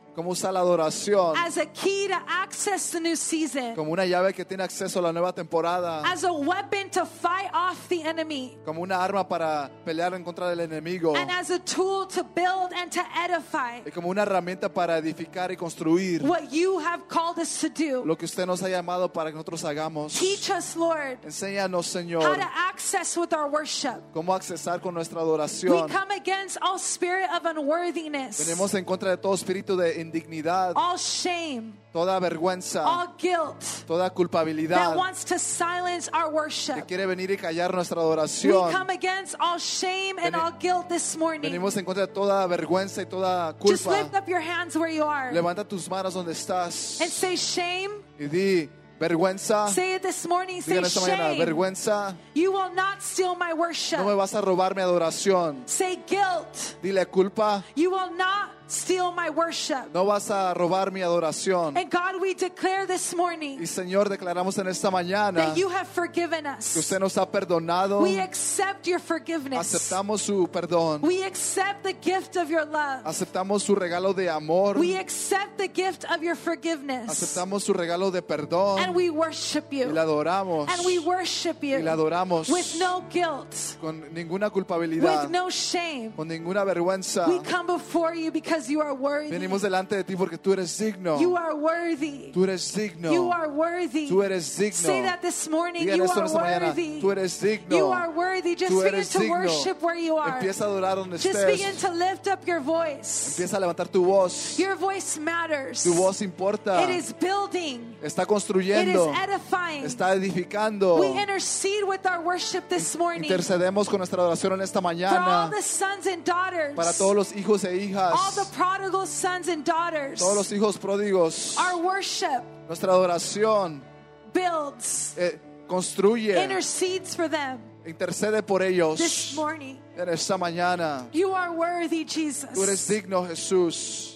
Cómo usar la adoración as a key to access the new season, como una llave que tiene acceso a la nueva temporada, as a weapon to fight off the enemy, como una arma para pelear en contra del enemigo and as a tool to build and to edify y como una herramienta para edificar y construir what you have called us to do. lo que usted nos ha llamado para que nosotros hagamos. Teach us, Lord, Enséñanos, how Señor, to access with our worship. cómo accesar con nuestra We adoración. come against all spirit of unworthiness, Venimos en contra de todo espíritu de indignidad, all shame, toda vergüenza, all guilt toda that culpabilidad wants to silence our que worship. quiere venir y callar nuestra We adoración. come against all shame and all guilt this morning. Venimos en contra de toda vergüenza y toda Just culpa. lift up your hands where you are Levanta tus manos donde estás and say shame. y di vergüenza. Say it this morning. Say Díganlo esta mañana, shame. vergüenza, You will not steal my no me worship. vas a robar mi adoración. Say guilt. Dile culpa, You will not steal my worship. no vas a robar mi adoración. And God, we declare this Y morning Señor, declaramos en esta mañana that you have forgiven que us. usted nos ha perdonado. We accept your forgiveness. Aceptamos su perdón. We accept the gift of your love. Aceptamos su regalo de amor. We accept the gift of your forgiveness. Aceptamos su regalo de perdón. And we worship Y you. le adoramos. And we worship Y le you adoramos. with no guilt, Con ninguna culpabilidad. with no shame. Con ninguna vergüenza. We come before you because you are worthy. Venimos delante de ti porque tú eres digno. You are worthy. Tú eres digno. You are worthy. Tú eres digno. Say that this morning. Digan You esto en are esta mañana. worthy. Tú eres digno. You are worthy. Just Tú begin eres to digno. worship where you are. Empieza a adorar donde Just begin estés. to lift up your voice. Empieza a levantar tu voz. Your voice matters. Tu voz importa. It is building. Está It is construyendo. edifying. Está edificando. We intercede with our worship this morning Intercedemos con nuestra adoración en esta for all mañana. the sons and daughters, Para todos los hijos e hijas. all the prodigal sons and daughters. Todos los hijos pródigos. Our worship Nuestra adoración builds, construye. intercedes for them Intercede por this ellos morning. en esta mañana. You are worthy, Tú eres Jesus. digno, Jesús.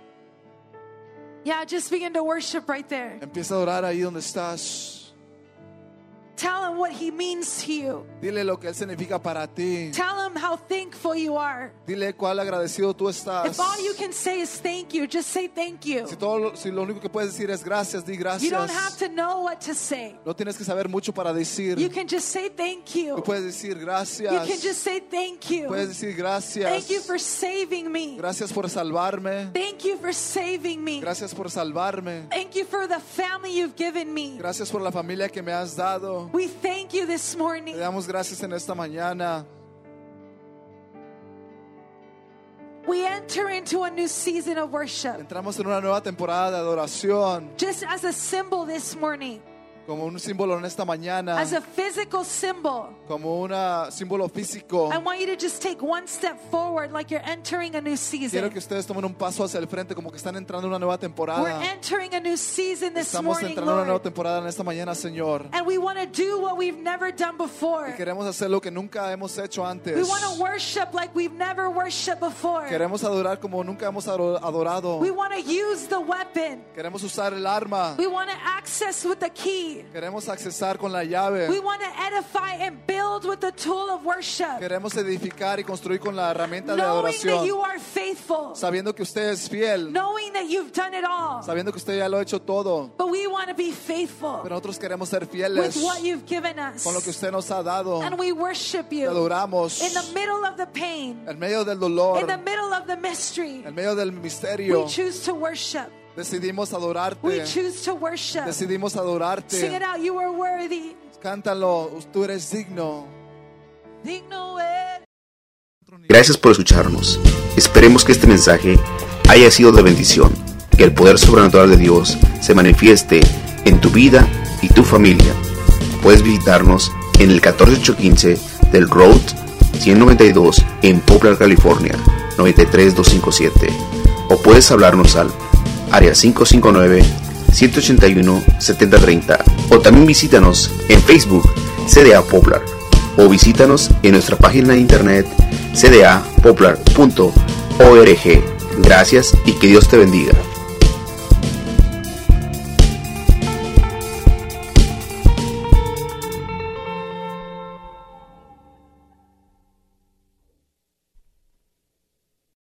Yeah, just begin to worship right there. Empieza a adorar ahí donde estás. Tell him what he means to you. Dile lo que Él significa para ti. Tell him how thankful you are. Dile cuál agradecido tú estás. If all you can say is thank you, just say thank you. Si lo único que puedes decir es gracias, di You don't have gracias. to know what to say. No tienes que saber mucho para decir. You can just say thank Tú you. puedes decir You gracias. can just say thank you. Puedes decir gracias. Thank you for saving me. Gracias por salvarme. Thank you for saving me. Gracias por salvarme. Thank you for the family you've given me. Gracias por la familia que me has dado. We thank you this Te morning. damos gracias en esta mañana. We enter into a new season of worship. Entramos en una nueva temporada de adoración. Just as a symbol this morning, Como un símbolo en esta mañana. as a physical symbol, Como un símbolo físico. I want you to just take one step forward like you're entering a new Quiero season. que ustedes tomen un paso hacia el frente como que están entrando en una nueva We're temporada. entering a new season this Estamos morning, entrando en una nueva Lord. temporada en esta mañana, Señor. And we want to do what we've never done before. Y queremos hacer lo que nunca hemos hecho antes. We want to worship like we've never worshiped before. Queremos adorar como nunca hemos adorado. We want to use the weapon. Queremos usar el arma. We want to access with the key. Queremos accesar con la llave. We want to edify and build with the tool of worship. Queremos edificar y construir con la herramienta de Knowing that you adoración. are faithful. Sabiendo que usted es fiel. Knowing that you've done it all. Sabiendo que usted ya lo ha hecho todo. But we want to be faithful Pero nosotros queremos ser with fieles what you've given us. con lo que usted nos ha dado. And we worship Te you adoramos. in the middle of the pain, En medio del dolor. in the middle of the mystery. En medio del misterio. We choose to worship. Decidimos adorarte. We choose to worship. Decidimos Sing it adorarte. out. You are worthy. Cántalo. Tú eres digno. Digno eres. Gracias por escucharnos. Esperemos que este mensaje haya sido de bendición. Que el poder sobrenatural de Dios se manifieste en tu vida y tu familia. Puedes visitarnos en el 14815 del Road 192 en Poplar, California 93257. O puedes hablarnos al área 559-181-7030. O también visítanos en Facebook CDA Poplar. O visítanos en nuestra página de internet cdapoplar.org. Gracias y que Dios te bendiga.